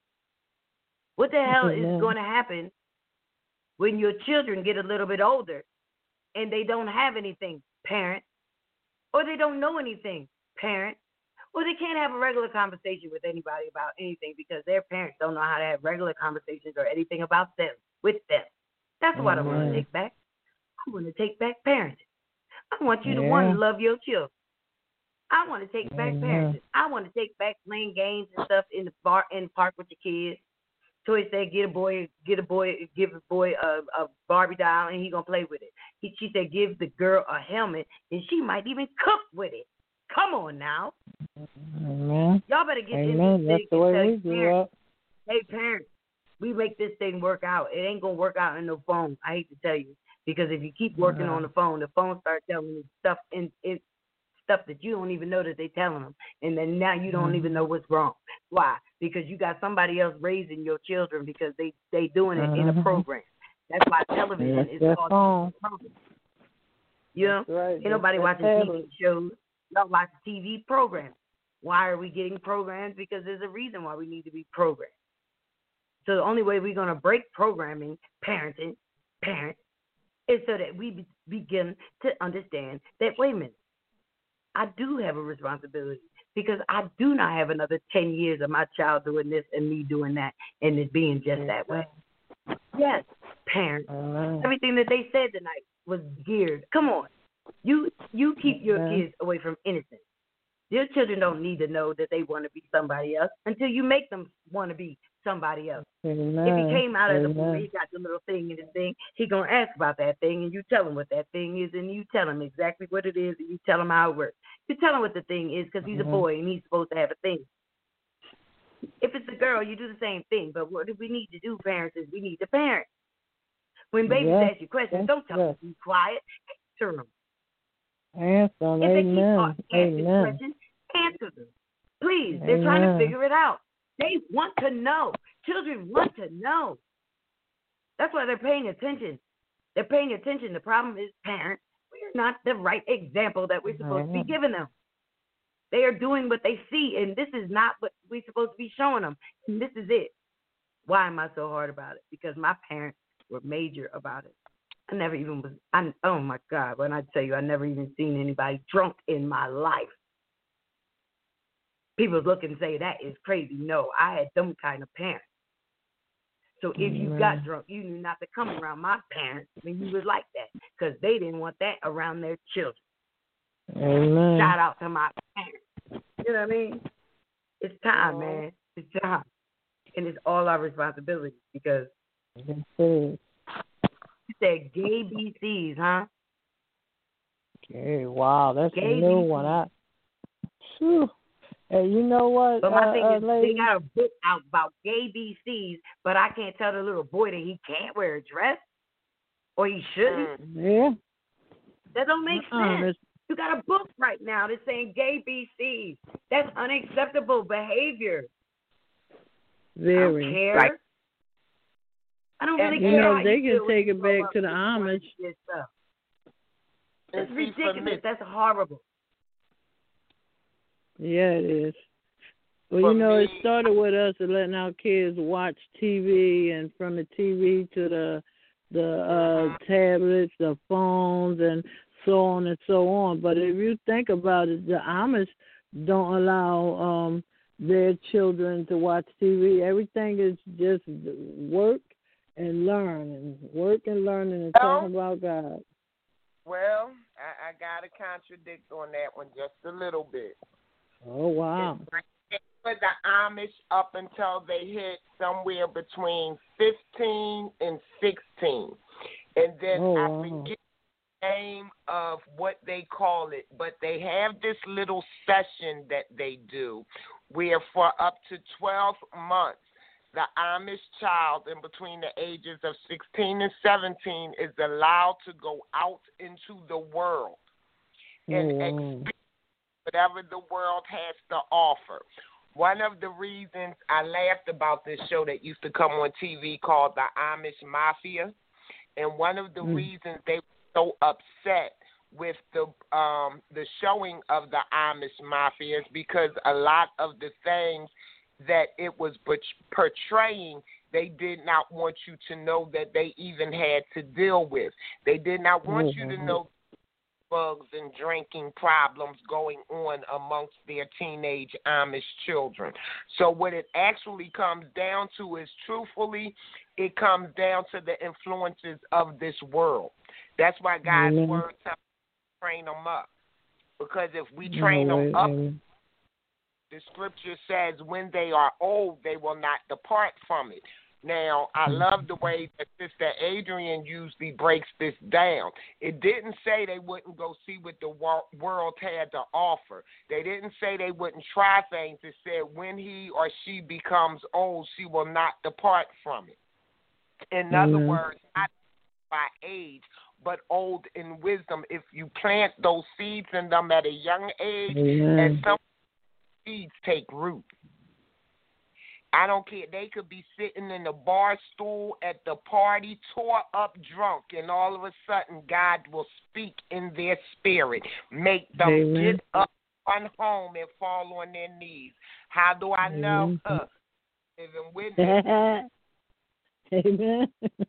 what the hell Amen. is going to happen when your children get a little bit older and they don't have anything, parent, or they don't know anything, parent, or they can't have a regular conversation with anybody about anything because their parents don't know how to have regular conversations or anything about them, with them. That's what Amen. I want to take back. I want to take back parenting. I want you yeah. to want to love your children. I want to take back Amen. parenting. I want to take back playing games and stuff in the bar in the park with your kids. Toy said, "Get a boy, get a boy, give a boy a, a Barbie doll, and he gonna play with it." He, she said, "Give the girl a helmet, and she might even cook with it." Come on now, Amen. Y'all better get Amen. in this That's thing the and way tell we do parents, it. "Hey parents, we make this thing work out. It ain't gonna work out in no phone." I hate to tell you. Because if you keep working uh-huh. on the phone, the phone starts telling you stuff in, in stuff that you don't even know that they're telling them, and then now you don't mm-hmm. even know what's wrong. Why? Because you got somebody else raising your children because they they doing it uh-huh. in a program. That's why television That's is called a program. You know, right. ain't nobody That's watching T V shows. Y'all watch T V programs. Why are we getting programs? Because there's a reason why we need to be programmed. So the only way we're gonna break programming, parenting, parents. is so that we be- begin to understand that, wait a minute, I do have a responsibility because I do not have another ten years of my child doing this and me doing that and it being just that way. Yes, parents, uh, everything that they said tonight was geared. Come on. You you keep your uh, kids away from innocence. Your children don't need to know that they want to be somebody else until you make them want to be somebody else. Amen. If he came out of Amen. the movie, he got the little thing in his thing, he going to ask about that thing, and you tell him what that thing is, and you tell him exactly what it is, and you tell him how it works. You tell him what the thing is because he's mm-hmm. a boy, and he's supposed to have a thing. If it's a girl, you do the same thing, but what we need to do, parents, is we need to parent. When babies yes. ask you questions, yes. don't tell yes. them to be quiet. Answer them. Answer them. If Amen. they keep asking Amen. questions, answer them. Please, Amen. they're trying to figure it out. They want to know. Children want to know. That's why they're paying attention. They're paying attention. The problem is parents, we're not the right example that we're supposed mm-hmm. to be giving them. They are doing what they see, and this is not what we're supposed to be showing them. And this is it. Why am I so hard about it? Because my parents were major about it. I never even was, I, oh my God, when I tell you, I never even seen anybody drunk in my life. People look and say, that is crazy. No, I had them kind of parents. So if you Amen. got drunk, you knew not to come around my parents when you was like that, because they didn't want that around their children. Amen. Shout out to my parents. You know what I mean? It's time, man. It's time. And it's all our responsibility, because Yes, it is. you said gay B Cs, huh? Okay, wow, that's Gay a new B Cs. one. I, phew. Hey, you know what, But my uh, thing uh, is, lady? they got a book out about gay B Cs, but I can't tell the little boy that he can't wear a dress, or he shouldn't. Yeah. That don't make Uh-uh, sense. You got a book right now that's saying gay B Cs. That's unacceptable behavior. Very. I don't care. Right. I don't really You care know, how they you can feel when take you it grow back up to the and you wanna Amish. do this stuff. And That's see, for ridiculous. me, That's horrible. Yeah, it is. Well, For you know, me- it started with us letting our kids watch T V, and from the T V to the the uh, tablets, the phones, and so on and so on. But if you think about it, the Amish don't allow um, their children to watch T V. Everything is just work and learn, and work and learning, and Well, talking about God. Well, I, I got to contradict on that one just a little bit. Oh, wow. For the Amish up until they hit somewhere between fifteen and sixteen. And then Oh, I wow. forget the name of what they call it, but they have this little session that they do where for up to twelve months, the Amish child in between the ages of sixteen and seventeen is allowed to go out into the world and Oh, wow. experience whatever the world has to offer. One of the reasons I laughed about this show that used to come on T V called The Amish Mafia, and one of the Mm. reasons they were so upset with the um, the showing of the Amish Mafia is because a lot of the things that it was portraying, they did not want you to know that they even had to deal with. They did not want Mm-hmm. you to know drugs and drinking problems going on amongst their teenage Amish children. So what it actually comes down to is, truthfully, it comes down to the influences of this world. That's why God's Amen. word tells us to train them up. Because if we train Oh, them up, amen. the scripture says when they are old, they will not depart from it. Now, I love the way that Sister Adrian usually breaks this down. It didn't say they wouldn't go see what the world had to offer. They didn't say they wouldn't try things. It said when he or she becomes old, she will not depart from it. In other Amen. words, not by age, but old in wisdom. If you plant those seeds in them at a young age, Amen. and some seeds take root. I don't care. They could be sitting in the bar stool at the party, tore up drunk, and all of a sudden God will speak in their spirit, make them Amen. get up, run home, and fall on their knees. How do I know? Amen. Uh, living witness. Amen.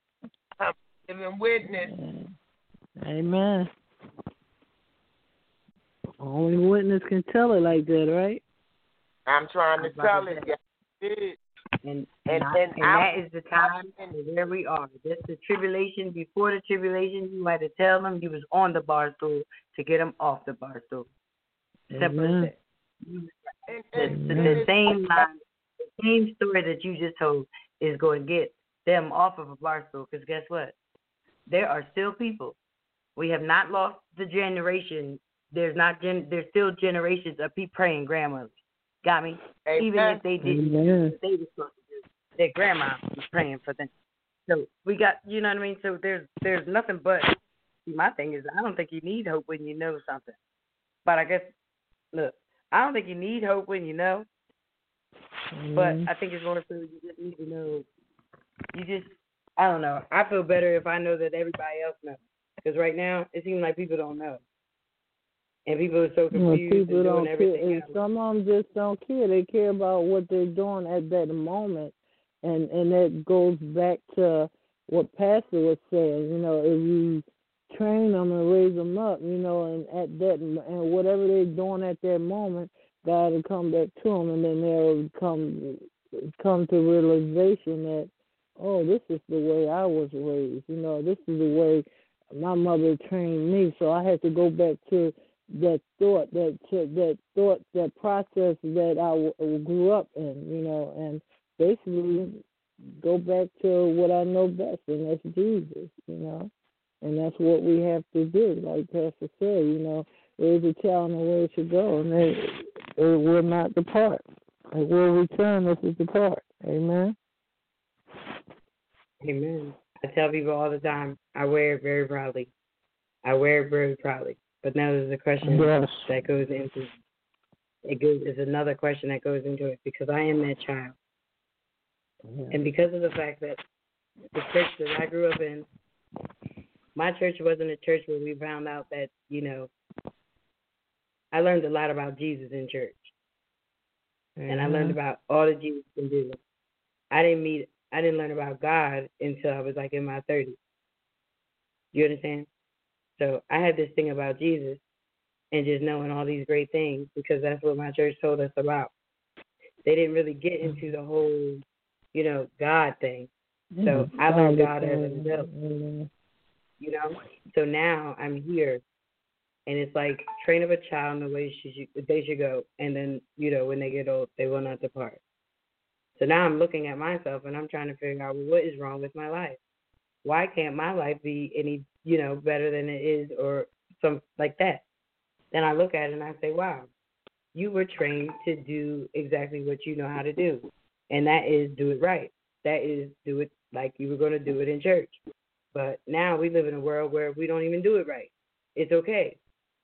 Living witness. Amen. Only witness can tell it like that, right? I'm trying to I'm about tell to it. say. Yes, it is. And, And- and, I, and and I- that is the time where we are. That's the tribulation. Before the tribulation, you had to tell them you was on the bar stool to get them off the bar stool. Simple Amen. as that. You- And, The, and, the, and the it's- same line, the same story that you just told is going to get them off of a bar stool. Because guess what? There are still people. We have not lost the generation. There's not. Gen, there's still generations of people praying grandmothers. Got me? Amen. Even if they didn't, do Amen. what they were supposed to do, their grandma was praying for them. So we got, you know what I mean. So there's there's nothing but. See, my thing is, I don't think you need hope when you know something. But I guess, look, I don't think you need hope when you know. But Amen. I think it's more so you just need to know. You just, I don't know. I feel better if I know that everybody else knows. Because right now, it seems like people don't know. And people are so Well, confused people and doing don't everything care. And else. some of them just don't care. They care about what they're doing at that moment, and and that goes back to what Pastor was saying. You know, if you train them and raise them up, you know, and at that and whatever they're doing at that moment, God will come back to them, and then they'll come come to realization that, oh, this is the way I was raised. You know, this is the way my mother trained me. So I had to go back to that thought, that that thought, that process that I w- grew up in, you know, and basically go back to what I know best, and that's Jesus, you know, and that's what we have to do. Like Pastor said, you know, raise a child in the way it should go, and they, it will not depart. It will return if it depart. Amen. Amen. I tell people all the time, I wear it very proudly. I wear it very proudly. But now there's a question Yes. that goes into it. Goes is another question that goes into it because I am that child, Yeah. and because of the fact that the church that I grew up in, my church wasn't a church where we found out that you know. I learned a lot about Jesus in church, mm-hmm. and I learned about all that Jesus can do. I didn't meet. I didn't learn about God until I was like in my thirties. You understand? So I had this thing about Jesus and just knowing all these great things because that's what my church told us about. They didn't really get into the whole, you know, God thing. So I learned God as an adult. You know? So now I'm here, and it's like train up a child in the way she should, they should go, and then, you know, when they get old, they will not depart. So now I'm looking at myself, and I'm trying to figure out, well, what is wrong with my life? Why can't my life be any, you know, better than it is or some like that? Then I look at it and I say, wow, you were trained to do exactly what you know how to do, and that is do it right. That is do it like you were going to do it in church. But now we live in a world where we don't even do it right. It's okay.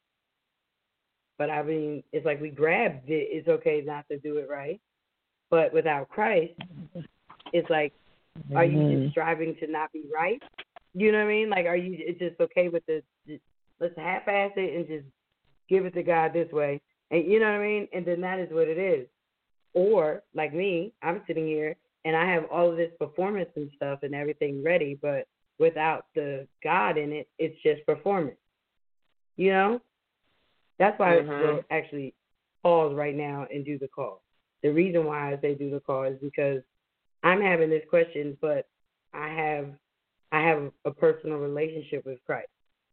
But I mean, it's like we grabbed it. It's okay not to do it right. But without Christ, it's like, are you just striving to not be right? You know what I mean? Like, are you it's just okay with the, just, let's half-ass it and just give it to God this way? And you know what I mean? And then that is what it is. Or, like me, I'm sitting here and I have all of this performance and stuff and everything ready, but without the God in it, it's just performance. You know? That's why mm-hmm. we'll actually pause right now and do the call. The reason why I say do the call is because I'm having this question, but I have I have a personal relationship with Christ.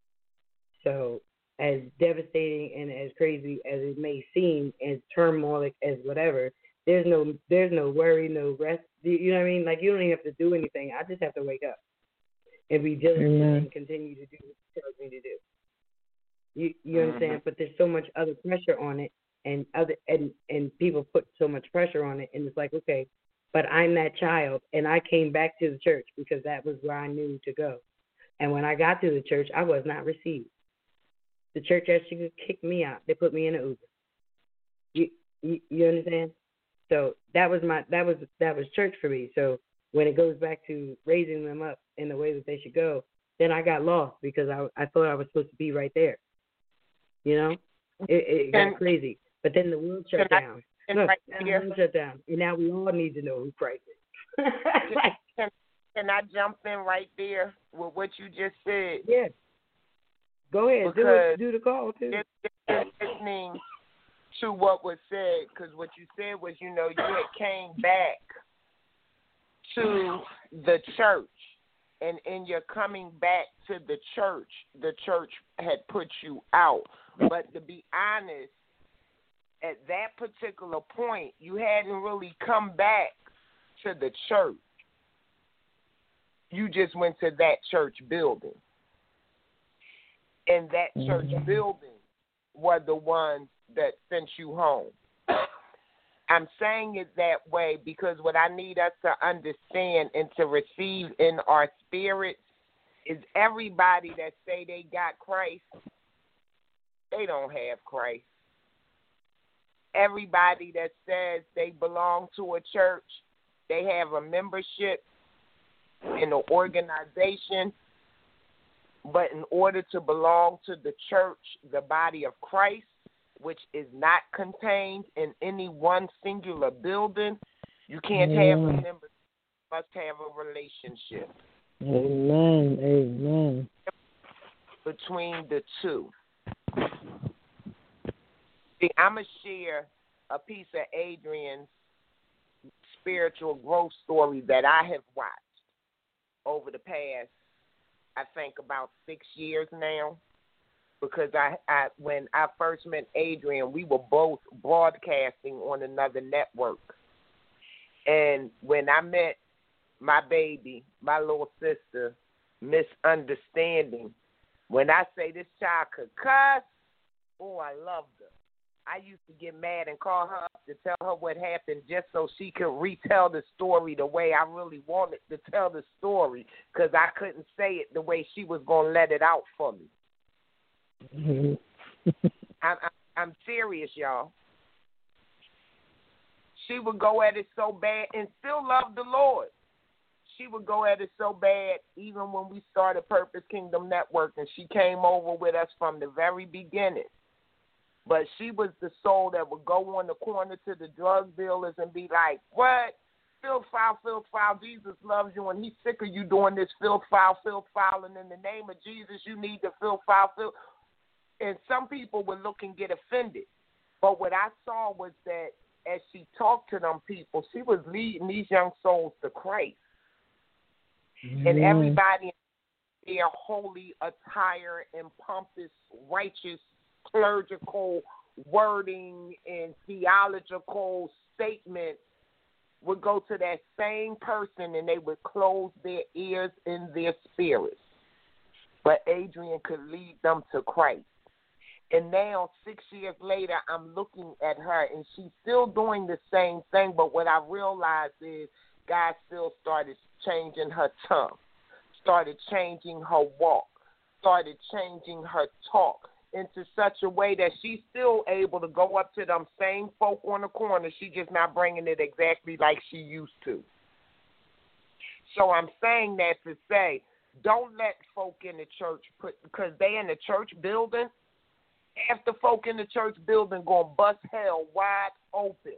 So as devastating and as crazy as it may seem, as turmoilic as whatever, there's no there's no worry, no rest. You know what I mean? Like you don't even have to do anything. I just have to wake up and be diligent mm-hmm. and continue to do what he tells me to do. You you mm-hmm. understand? But there's so much other pressure on it, and other and, and people put so much pressure on it, and it's like, okay, but I'm that child, and I came back to the church because that was where I knew to go. And when I got to the church, I was not received. The church actually kicked me out. They put me in an Uber. You, you you understand? So that was my that was that was church for me. So when it goes back to raising them up in the way that they should go, then I got lost because I I thought I was supposed to be right there. You know, it, it got and, crazy. But then the world shut down. I, Look, right the world shut down, and now we all need to know who Christ is. like, can, can I jump in right there with what you just said? Yeah. Go ahead. Do, it, do the call too. Just listening to what was said, because what you said was, you know, you had came back to the church, and in your coming back to the church, the church had put you out. But to be honest, at that particular point, you hadn't really come back to the church. You just went to that church building. And that church mm-hmm. building were the ones that sent you home. I'm saying it that way because what I need us to understand and to receive in our spirits is everybody that say they got Christ, they don't have Christ. Everybody that says they belong to a church, they have a membership in an organization, But in order to belong to the church, the body of Christ, which is not contained in any one singular building, you can't Amen. have a member. You must have a relationship. Amen. Amen. Between the two. See, I'm going to share a piece of Adrian's spiritual growth story that I have watched over the past, I think, about six years now. Because I, I, when I first met Adrian, we were both broadcasting on another network. And when I met my baby, my little sister, Misunderstanding, when I say this child could cuss, oh, I loved her. I used to get mad and call her up to tell her what happened just so she could retell the story the way I really wanted to tell the story, because I couldn't say it the way she was going to let it out for me. Mm-hmm. I'm, I'm serious, y'all. She would go at it so bad and still love the Lord. She would go at it so bad even when we started Purpose Kingdom Network, and she came over with us from the very beginning. But she was the soul that would go on the corner to the drug dealers and be like, what? Filth foul, filth foul, Jesus loves you, and he's sick of you doing this filth foul, filth foul, and in the name of Jesus, you need to filth foul, filth. And some people would look and get offended. But what I saw was that as she talked to them people, she was leading these young souls to Christ. Mm-hmm. And everybody in their holy attire and pompous, righteous, clerical wording and theological statements would go to that same person and they would close their ears and their spirits. But Adrian could lead them to Christ. And now, six years later, I'm looking at her, and she's still doing the same thing, but what I realized is God still started changing her tongue, started changing her walk, started changing her talk into such a way that she's still able to go up to them same folk on the corner. She's just not bringing it exactly like she used to. So I'm saying that to say, don't let folk in the church put, because they in the church building, half the folk in the church building going to bust hell wide open.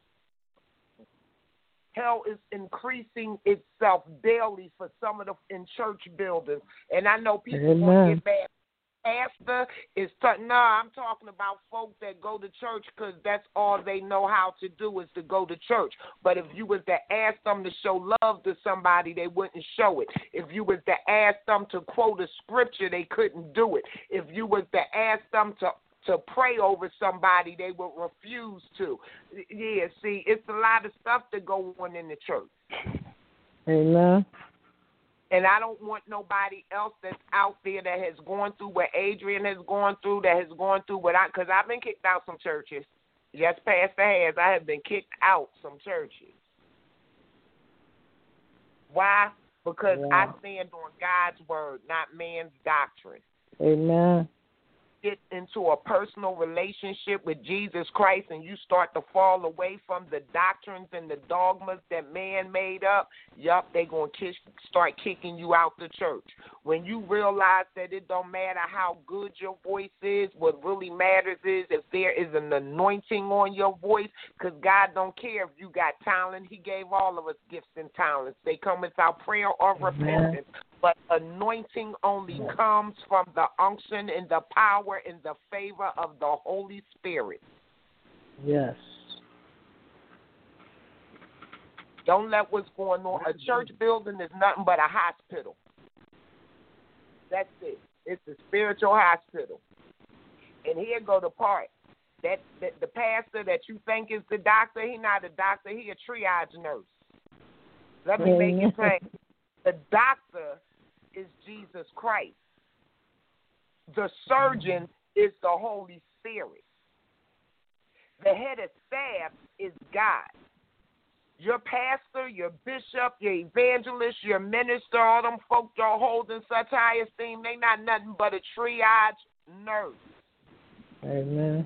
Hell is increasing itself daily for some of the in church buildings. And I know people want to get bad. Pastor is t- no, I'm talking about folk that go to church because that's all they know how to do is to go to church. But if you was to ask them to show love to somebody, they wouldn't show it. If you was to ask them to quote a scripture, they couldn't do it. If you was to ask them to to pray over somebody, they would refuse to. Yeah, see, it's a lot of stuff that go on in the church. Amen. And I don't want nobody else that's out there that has gone through what Adrian has gone through, that has gone through what I, because I've been kicked out some churches. Yes, Pastor has. I have been kicked out some churches. Why? Because yeah. I stand on God's word, not man's doctrine. Amen. Get into a personal relationship with Jesus Christ and you start to fall away from the doctrines and the dogmas that man made up, yup, they're going to start kicking you out the church. When you realize that it don't matter how good your voice is, what really matters is if there is an anointing on your voice, because God don't care if you got talent. He gave all of us gifts and talents. They come without prayer or repentance. But anointing only comes from the unction and the power and the favor of the Holy Spirit. Yes. Don't let what's going on. A church building is nothing but a hospital. That's it. It's a spiritual hospital. And here go the part. That, that the pastor that you think is the doctor, he not a doctor. He a triage nurse. Let me make it plain. The doctor is Jesus Christ. The surgeon is the Holy Spirit. The head of staff is God. Your pastor, your bishop, your evangelist, your minister, all them folk y'all hold in such high esteem, they not nothing but a triage nurse. Amen.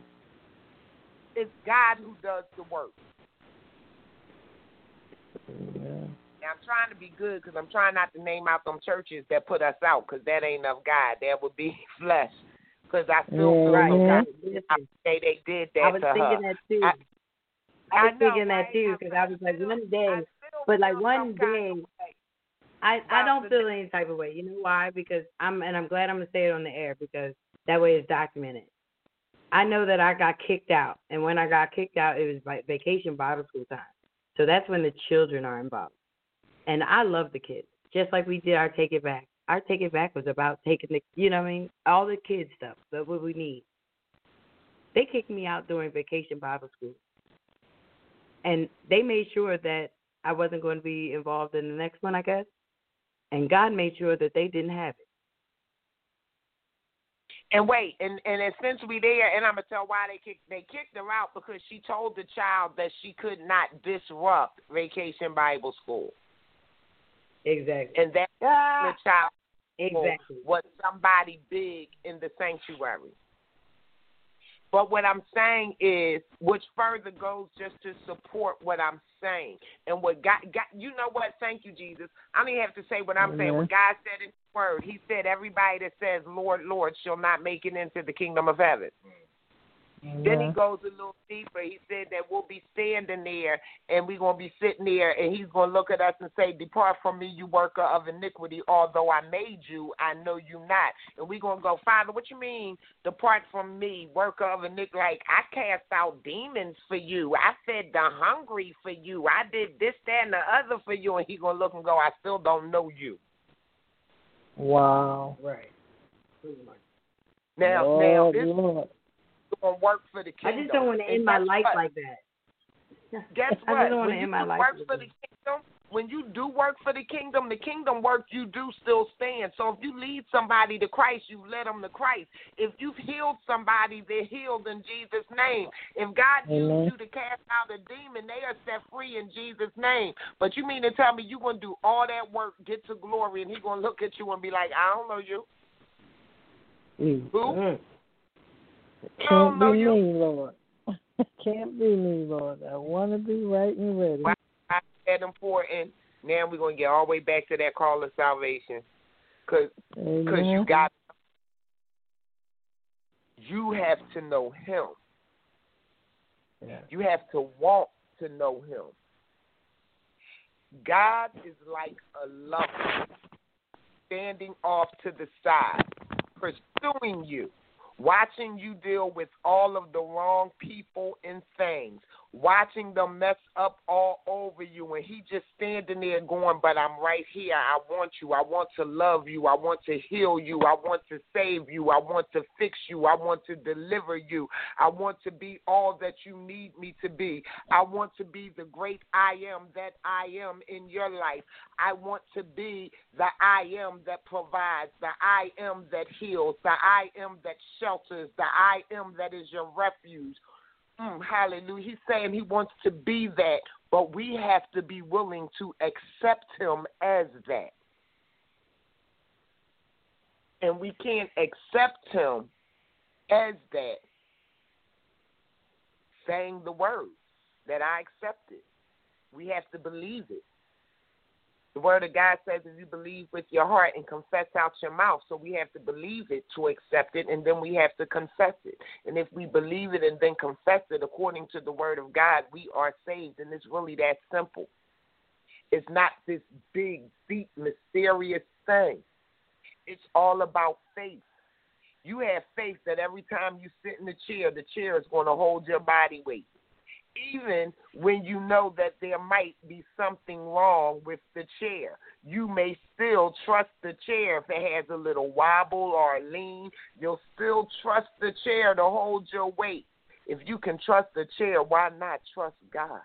It's God who does the work. Amen. Now, I'm trying to be good because I'm trying not to name out them churches that put us out because that ain't of God. That would be flesh. Because I still feel right. so Right. God say they did that I was to her. thinking that too. I, I was I know, thinking right? that too because I, I was like, still, one day, still but like feel one day, I I don't feel day. any type of way. You know why? Because I'm and I'm glad I'm gonna say it on the air because that way it's documented. I know that I got kicked out, and when I got kicked out, it was like vacation Bible school time. So that's when the children are involved, and I love the kids, just like we did our Take It Back. Our Take It Back was about taking the, you know what I mean, all the kids stuff. That's what we need. They kicked me out during vacation Bible school, and they made sure that I wasn't going to be involved in the next one, I guess. And God made sure that they didn't have it. And wait, and and essentially there, and I'm gonna tell why they kicked they kicked her out because she told the child that she could not disrupt Vacation Bible School. Exactly. And that ah, the child exactly was somebody big in the sanctuary. But what I'm saying is, which further goes just to support what I'm saying. And what God, God you know what? Thank you, Jesus. I don't even have to say what I'm mm-hmm. saying. What God said in His Word, He said, everybody that says, Lord, Lord, shall not make it into the kingdom of heaven. Mm-hmm. Then He goes a little deeper. He said that we'll be standing there, and we're going to be sitting there, and He's going to look at us and say, depart from me, you worker of iniquity. Although I made you, I know you not. And we're going to go, Father, what you mean, depart from me, worker of iniquity? Like, I cast out demons for you. I fed the hungry for you. I did this, that, and the other for you. And He's going to look and go, I still don't know you. Wow. Right. Now, Lord, now this Lord. going to work for the kingdom. I just don't want to end my life what? like that. Guess what? I just don't want when to you end my do life work like for that. the kingdom, when you do work for the kingdom, the kingdom work you do still stand. So if you lead somebody to Christ, you led them to Christ. If you've healed somebody, they're healed in Jesus' name. If God Amen. used you to cast out a demon, they are set free in Jesus' name. But you mean to tell me you're going to do all that work, get to glory, and He's going to look at you and be like, I don't know you. Mm. Who? Mm. I don't Can't know be you. me, Lord. Can't be me, Lord. I want to be right and ready. Why is that important? Now we're going to get all the way back to that call of salvation. Because you got, you have to know Him. Yeah. You have to want to know Him. God is like a lover standing off to the side, pursuing you, watching you deal with all of the wrong people and things, watching them mess up all over you, and He just standing there going, but I'm right here. I want you. I want to love you. I want to heal you. I want to save you. I want to fix you. I want to deliver you. I want to be all that you need me to be. I want to be the great I am that I am in your life. I want to be the I am that provides, the I am that heals, the I am that shelters, the I am that is your refuge. Mm, hallelujah. He's saying He wants to be that, but we have to be willing to accept Him as that. And we can't accept Him as that saying the words that I accept it. We have to believe it. The Word of God says if you believe with your heart and confess out your mouth. So we have to believe it to accept it, and then we have to confess it. And if we believe it and then confess it according to the Word of God, we are saved. And it's really that simple. It's not this big, deep, mysterious thing. It's all about faith. You have faith that every time you sit in the chair, the chair is going to hold your body weight. Even when you know that there might be something wrong with the chair, you may still trust the chair. If it has a little wobble or a lean, you'll still trust the chair to hold your weight. If you can trust the chair, why not trust God?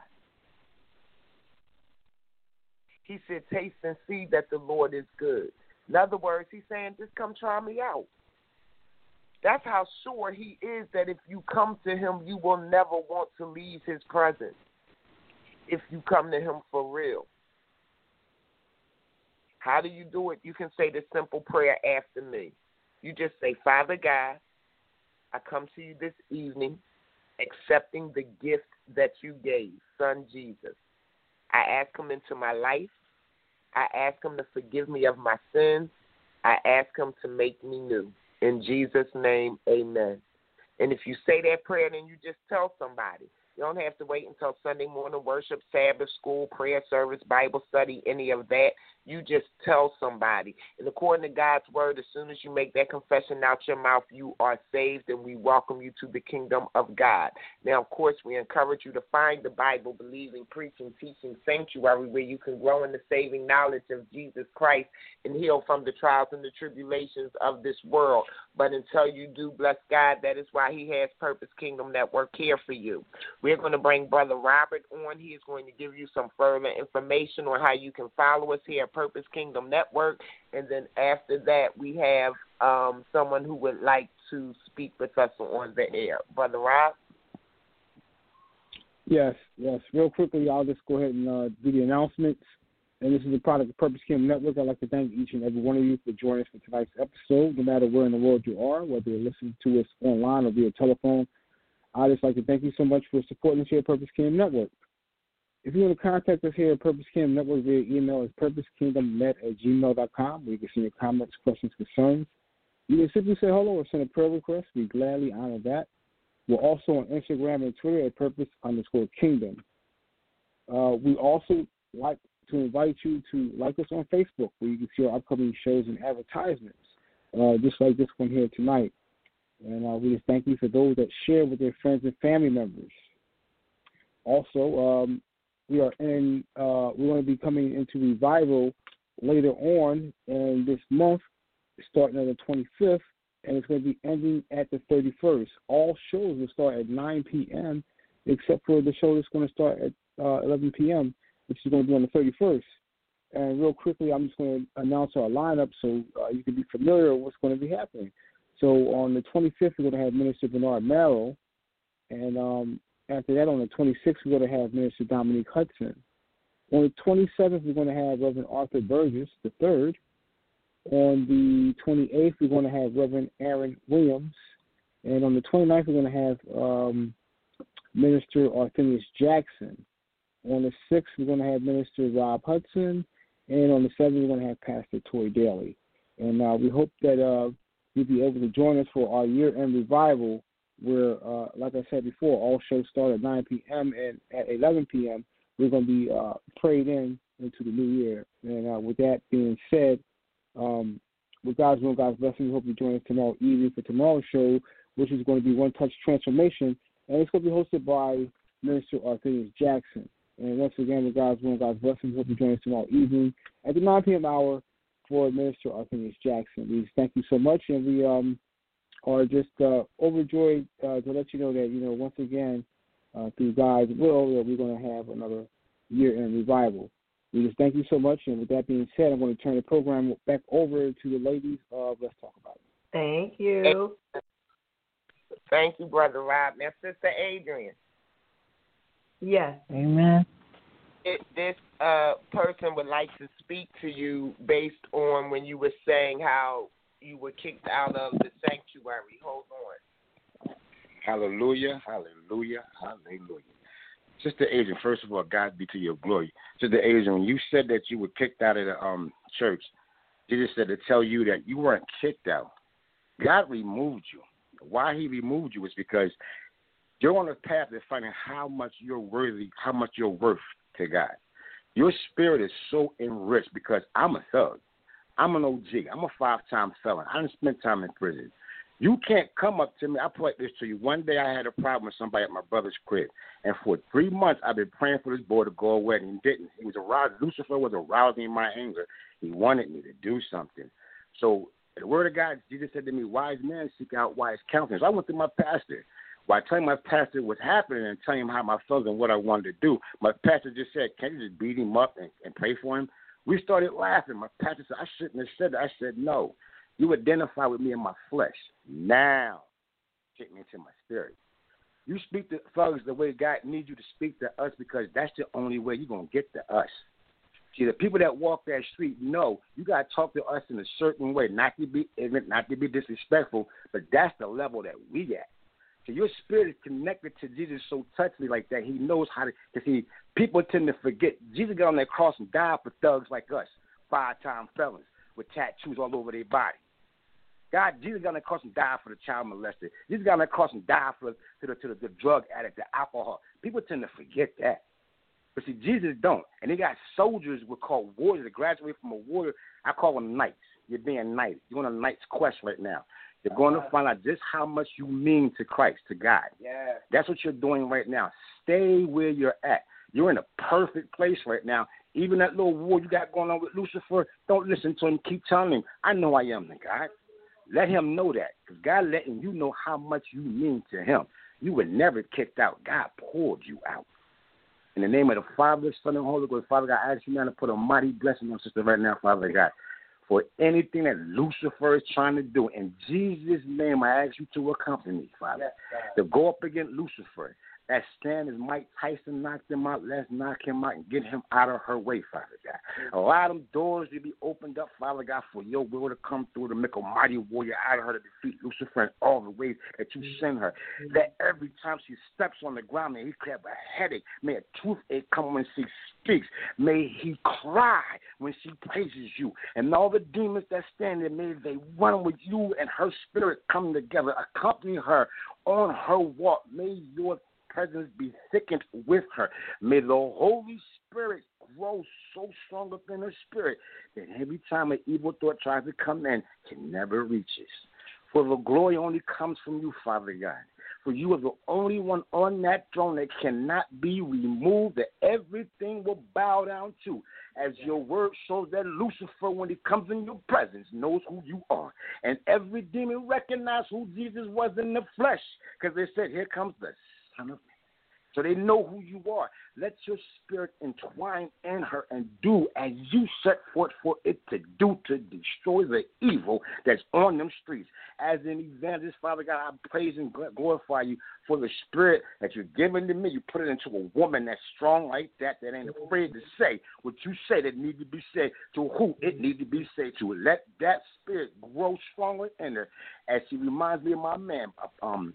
He said, taste and see that the Lord is good. In other words, He's saying, just come try me out. That's how sure He is that if you come to Him, you will never want to leave His presence. If you come to Him for real. How do you do it? You can say the simple prayer after me. You just say, Father God, I come to you this evening accepting the gift that you gave, Son Jesus. I ask Him into my life I ask him to forgive me of my sins. I ask him to make me new. In Jesus' name, amen. And if you say that prayer, then you just tell somebody. You don't have to wait until Sunday morning worship, Sabbath school, prayer service, Bible study, any of that. You just tell somebody. And according to God's word, as soon as you make that confession out your mouth, you are saved, and we welcome you to the kingdom of God. Now, of course, we encourage you to find the Bible, believing, preaching, teaching sanctuary where you can grow in the saving knowledge of Jesus Christ and heal from the trials and the tribulations of this world. But until you do, bless God, that is why he has Purpose Kingdom Network here for you. We're going to bring Brother Robert on. He is going to give you some further information on how you can follow us here at Purpose Kingdom Network. And then after that, we have um, someone who would like to speak with us on the air. Brother Rob? Yes, yes. Real quickly, I'll just go ahead and uh, do the announcements. And this is a product of Purpose Kingdom Network. I'd like to thank each and every one of you for joining us for tonight's episode, no matter where in the world you are, whether you're listening to us online or via telephone. I'd just like to thank you so much for supporting us here at Purpose Kingdom Network. If you want to contact us here at Purpose Kingdom Network via email, it's purpose kingdom net at gmail dot com, where you can send your comments, questions, concerns. You can simply say hello or send a prayer request. We gladly honor that. We're also on Instagram and Twitter at Purpose underscore Kingdom. Uh, we also like to invite you to like us on Facebook, where you can see our upcoming shows and advertisements, uh, just like this one here tonight. And uh, we just thank you for those that share with their friends and family members. Also, um, we are in. Uh, we're going to be coming into revival later on in this month, starting on the twenty-fifth, and it's going to be ending at the thirty-first. All shows will start at nine p.m., except for the show that's going to start at uh, eleven p.m., which is going to be on the thirty-first. And real quickly, I'm just going to announce our lineup so uh, you can be familiar with what's going to be happening. So on the twenty-fifth, we're going to have Minister Bernard Marrow. And um, after that, on the twenty-sixth, we're going to have Minister Dominique Hudson. On the twenty-seventh, we're going to have Reverend Arthur Burgess the third. On the twenty-eighth, we're going to have Reverend Aaron Williams. And on the twenty-ninth, we're going to have um, Minister Arthenius Jackson. On the sixth, we're going to have Minister Rob Hudson. And on the seventh, we're going to have Pastor Toy Daly. And uh, we hope that uh, you'll be able to join us for our year-end revival where, uh, like I said before, all shows start at nine p.m. and at eleven p.m. we're going to be uh, prayed in into the new year. And uh, with that being said, um, with God's will, God's blessing, we hope you join us tomorrow evening for tomorrow's show, which is going to be One Touch Transformation, and it's going to be hosted by Minister Arthenius Jackson. And once again, with God's will, God's blessing, we hope you join us tomorrow evening at the nine p.m. hour for Minister Arthenius Jackson. We thank you so much, and we um, are just uh, overjoyed uh, to let you know that, you know, once again, uh, through God's will, that we're going to have another year-end revival. We just thank you so much, and with that being said, I'm going to turn the program back over to the ladies of Let's Talk About It. Thank you. Thank you, Brother Rob. Now, Sister Adrian. Yes. Amen. It, this uh, person would like to speak to you based on when you were saying how you were kicked out of the sanctuary. Hold on. Hallelujah, hallelujah, hallelujah. Sister Adrian, first of all, God be to your glory. Sister Adrian, when you said that you were kicked out of the um, church, Jesus said to tell you that you weren't kicked out. God removed you. Why he removed you is because you're on a path to finding how much you're worthy, how much you're worth to God. Your spirit is so enriched because I'm a thug. I'm an O G. I'm a five-time felon. I didn't spend time in prison. You can't come up to me. I'll put this to you. One day I had a problem with somebody at my brother's crib, and for three months I've been praying for this boy to go away, and he didn't. He was aroused. Lucifer was arousing my anger. He wanted me to do something. So the word of God, Jesus said to me, wise men seek out wise counselors. I went to my pastor. While telling my pastor what's happening and telling him how I felt and what I wanted to do, my pastor just said, can't you just beat him up and, and pray for him? We started laughing. My pastor said, I shouldn't have said that. I said, no. You identify with me in my flesh. Now, take me into my spirit. You speak to thugs the way God needs you to speak to us because that's the only way you're going to get to us. See, the people that walk that street know you got to talk to us in a certain way, not to be ignorant, not to be disrespectful, but that's the level that we at. So your spirit is connected to Jesus so touchly like that. He knows how to, because he, people tend to forget. Jesus got on that cross and died for thugs like us, five-time felons with tattoos all over their body. God, Jesus got on that cross and died for the child molested. Jesus got on that cross and died for to the, to the, the drug addict, the alcohol. People tend to forget that. But see, Jesus don't. And they got soldiers we call warriors that graduate from a warrior. I call them knights. You're being knighted. You're on a knight's quest right now. You're going to find out just how much you mean to Christ, to God. Yeah. That's what you're doing right now. Stay where you're at. You're in a perfect place right now. Even that little war you got going on with Lucifer, don't listen to him. Keep telling him, I know I am the God. Let him know that, because God letting you know how much you mean to him. You were never kicked out. God poured you out. In the name of the Father, Son, and Holy Ghost, Father God, I ask you now to put a mighty blessing on sister right now, Father God, for anything that Lucifer is trying to do. In Jesus' name, I ask you to accompany me, Father, yes, to go up against Lucifer. That stand as Mike Tyson knocked him out. Let's knock him out and get him out of her way, Father God. Allow them doors to be opened up, Father God, for your will to come through to make a mighty warrior out of her to defeat Lucifer in all the ways that you send her. That every time she steps on the ground, may he have a headache. May a toothache come when she speaks. May he cry when she praises you. And all the demons that stand there, may they run with you and her spirit come together. Accompany her on her walk. May your presence be thickened with her. May the Holy Spirit grow so strong up in her spirit that every time an evil thought tries to come in, it never reaches. For the glory only comes from you, Father God. For you are the only one on that throne that cannot be removed, that everything will bow down to. As your word shows that Lucifer, when he comes in your presence, knows who you are. And every demon recognized who Jesus was in the flesh, because they said, here comes the Son of Man. So they know who you are. Let your spirit entwine in her and do as you set forth for it to do, to destroy the evil that's on them streets. As an evangelist, Father God, I praise and glorify you for the spirit that you're giving to me. You put it into a woman that's strong like that, that ain't afraid to say what you say that needs to be said to who it needs to be said to. Let that spirit grow stronger in her as she reminds me of my man, um,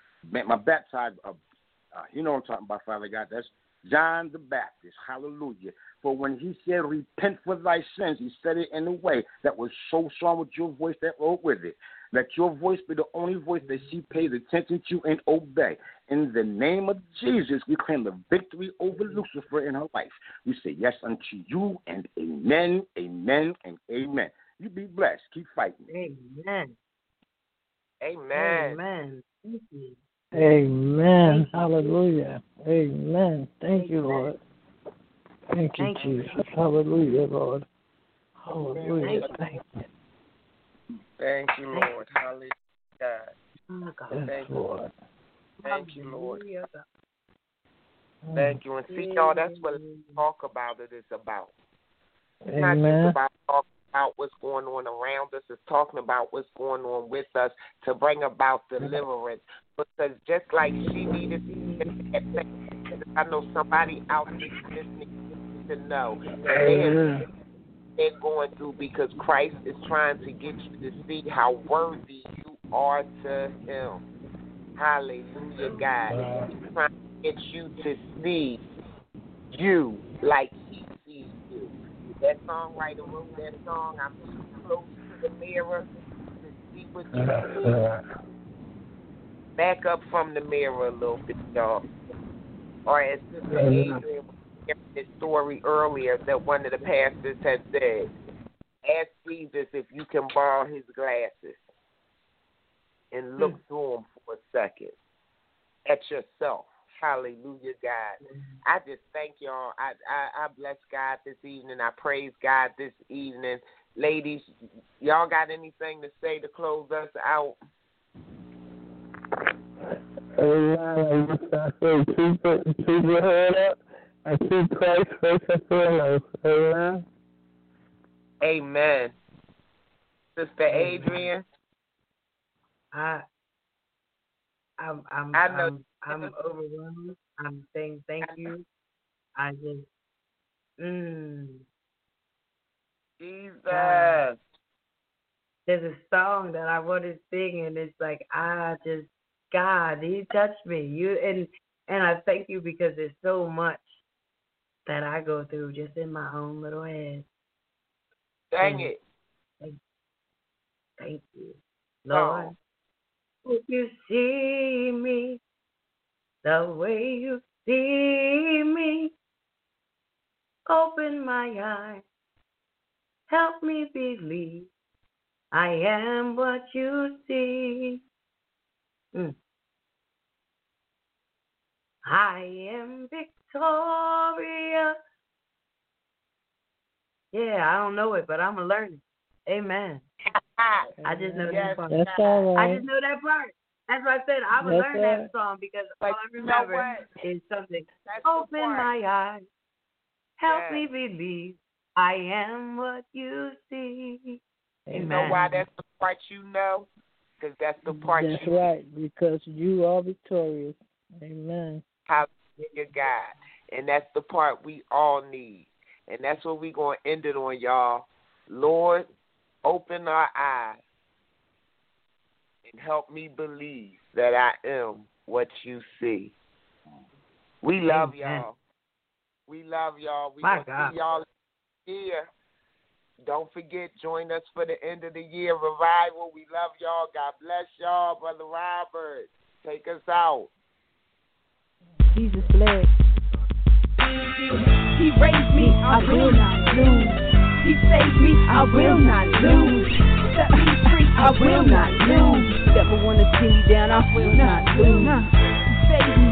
my baptized uh, Uh, you know what I'm talking about, Father God. That's John the Baptist. Hallelujah. For when he said, repent for thy sins, he said it in a way that was so strong with your voice that wrote with it. Let your voice be the only voice that she pays attention to and obey. In the name of Jesus, we claim the victory over Lucifer in her life. We say yes unto you and amen, amen, and amen. You be blessed. Keep fighting. Amen. Amen. Amen. Thank you. Amen. Hallelujah. Amen. Thank you, Lord. Thank you, Thank Jesus. you. Hallelujah, Lord. Hallelujah. Thank Thank you. Thank you, Lord. Hallelujah. Oh, God. Yes, Thank you. Lord. Thank you, Lord. Hallelujah. Thank you. And see, y'all, that's what Talk About It is about. It's not Amen. just about talking about what's going on around us. It's talking about what's going on with us to bring about deliverance. Because just like she needed to, I know somebody out there listening to know that they have, they're going through, because Christ is trying to get you to see how worthy you are to him. Hallelujah, God. He's trying to get you to see you like he sees you. That songwriter wrote that song, I'm too close to the mirror to see what you see. Back up from the mirror a little bit, y'all. Or as Sister Adrian was sharing this story earlier that one of the pastors had said, ask Jesus if you can borrow his glasses and look mm. through them for a second at yourself. Hallelujah, God. I just thank y'all. I, I, I bless God this evening. I praise God this evening. Ladies, y'all got anything to say to close us out? Amen. I just I say keep it, keep your head up and keep Christ first and foremost. Amen. Amen. Sister Adrian. I, I'm, I'm, I know. I'm, I'm overwhelmed. I'm saying thank you. I just, mm. Jesus. God. There's a song that I want to sing, and it's like I just God, He touched me. You and and I thank you because there's so much that I go through just in my own little head. Dang and it. Thank, thank you, Lord. Oh. If you see me the way you see me, open my eyes, help me believe I am what you see. Mm. I am victorious. Yeah, I don't know it, but I'm going to learn it. Amen. I just know Yes, that part. That's all I right. just know that part. That's why I said I would That's learn right. that song because But all I you know remember what? is something. That's the Open part. my eyes, help Yes. me believe I am what you see. You Amen. know why that's the part you know? Because that's the part That's you right, because you are victorious. Amen. Hallelujah, God. And that's the part we all need. And that's what we're going to end it on, y'all. Lord, open our eyes and help me believe that I am what you see. We love Amen. y'all. We love y'all. We My going to God. see y'all here. Don't forget, join us for the end of the year revival. We love y'all. God bless y'all. Brother Robert, take us out. Jesus bled. He raised me, I will not lose. He saved me, I will not lose. Set me free, I will not lose. Never wanna see me down, I will not lose. He saved me,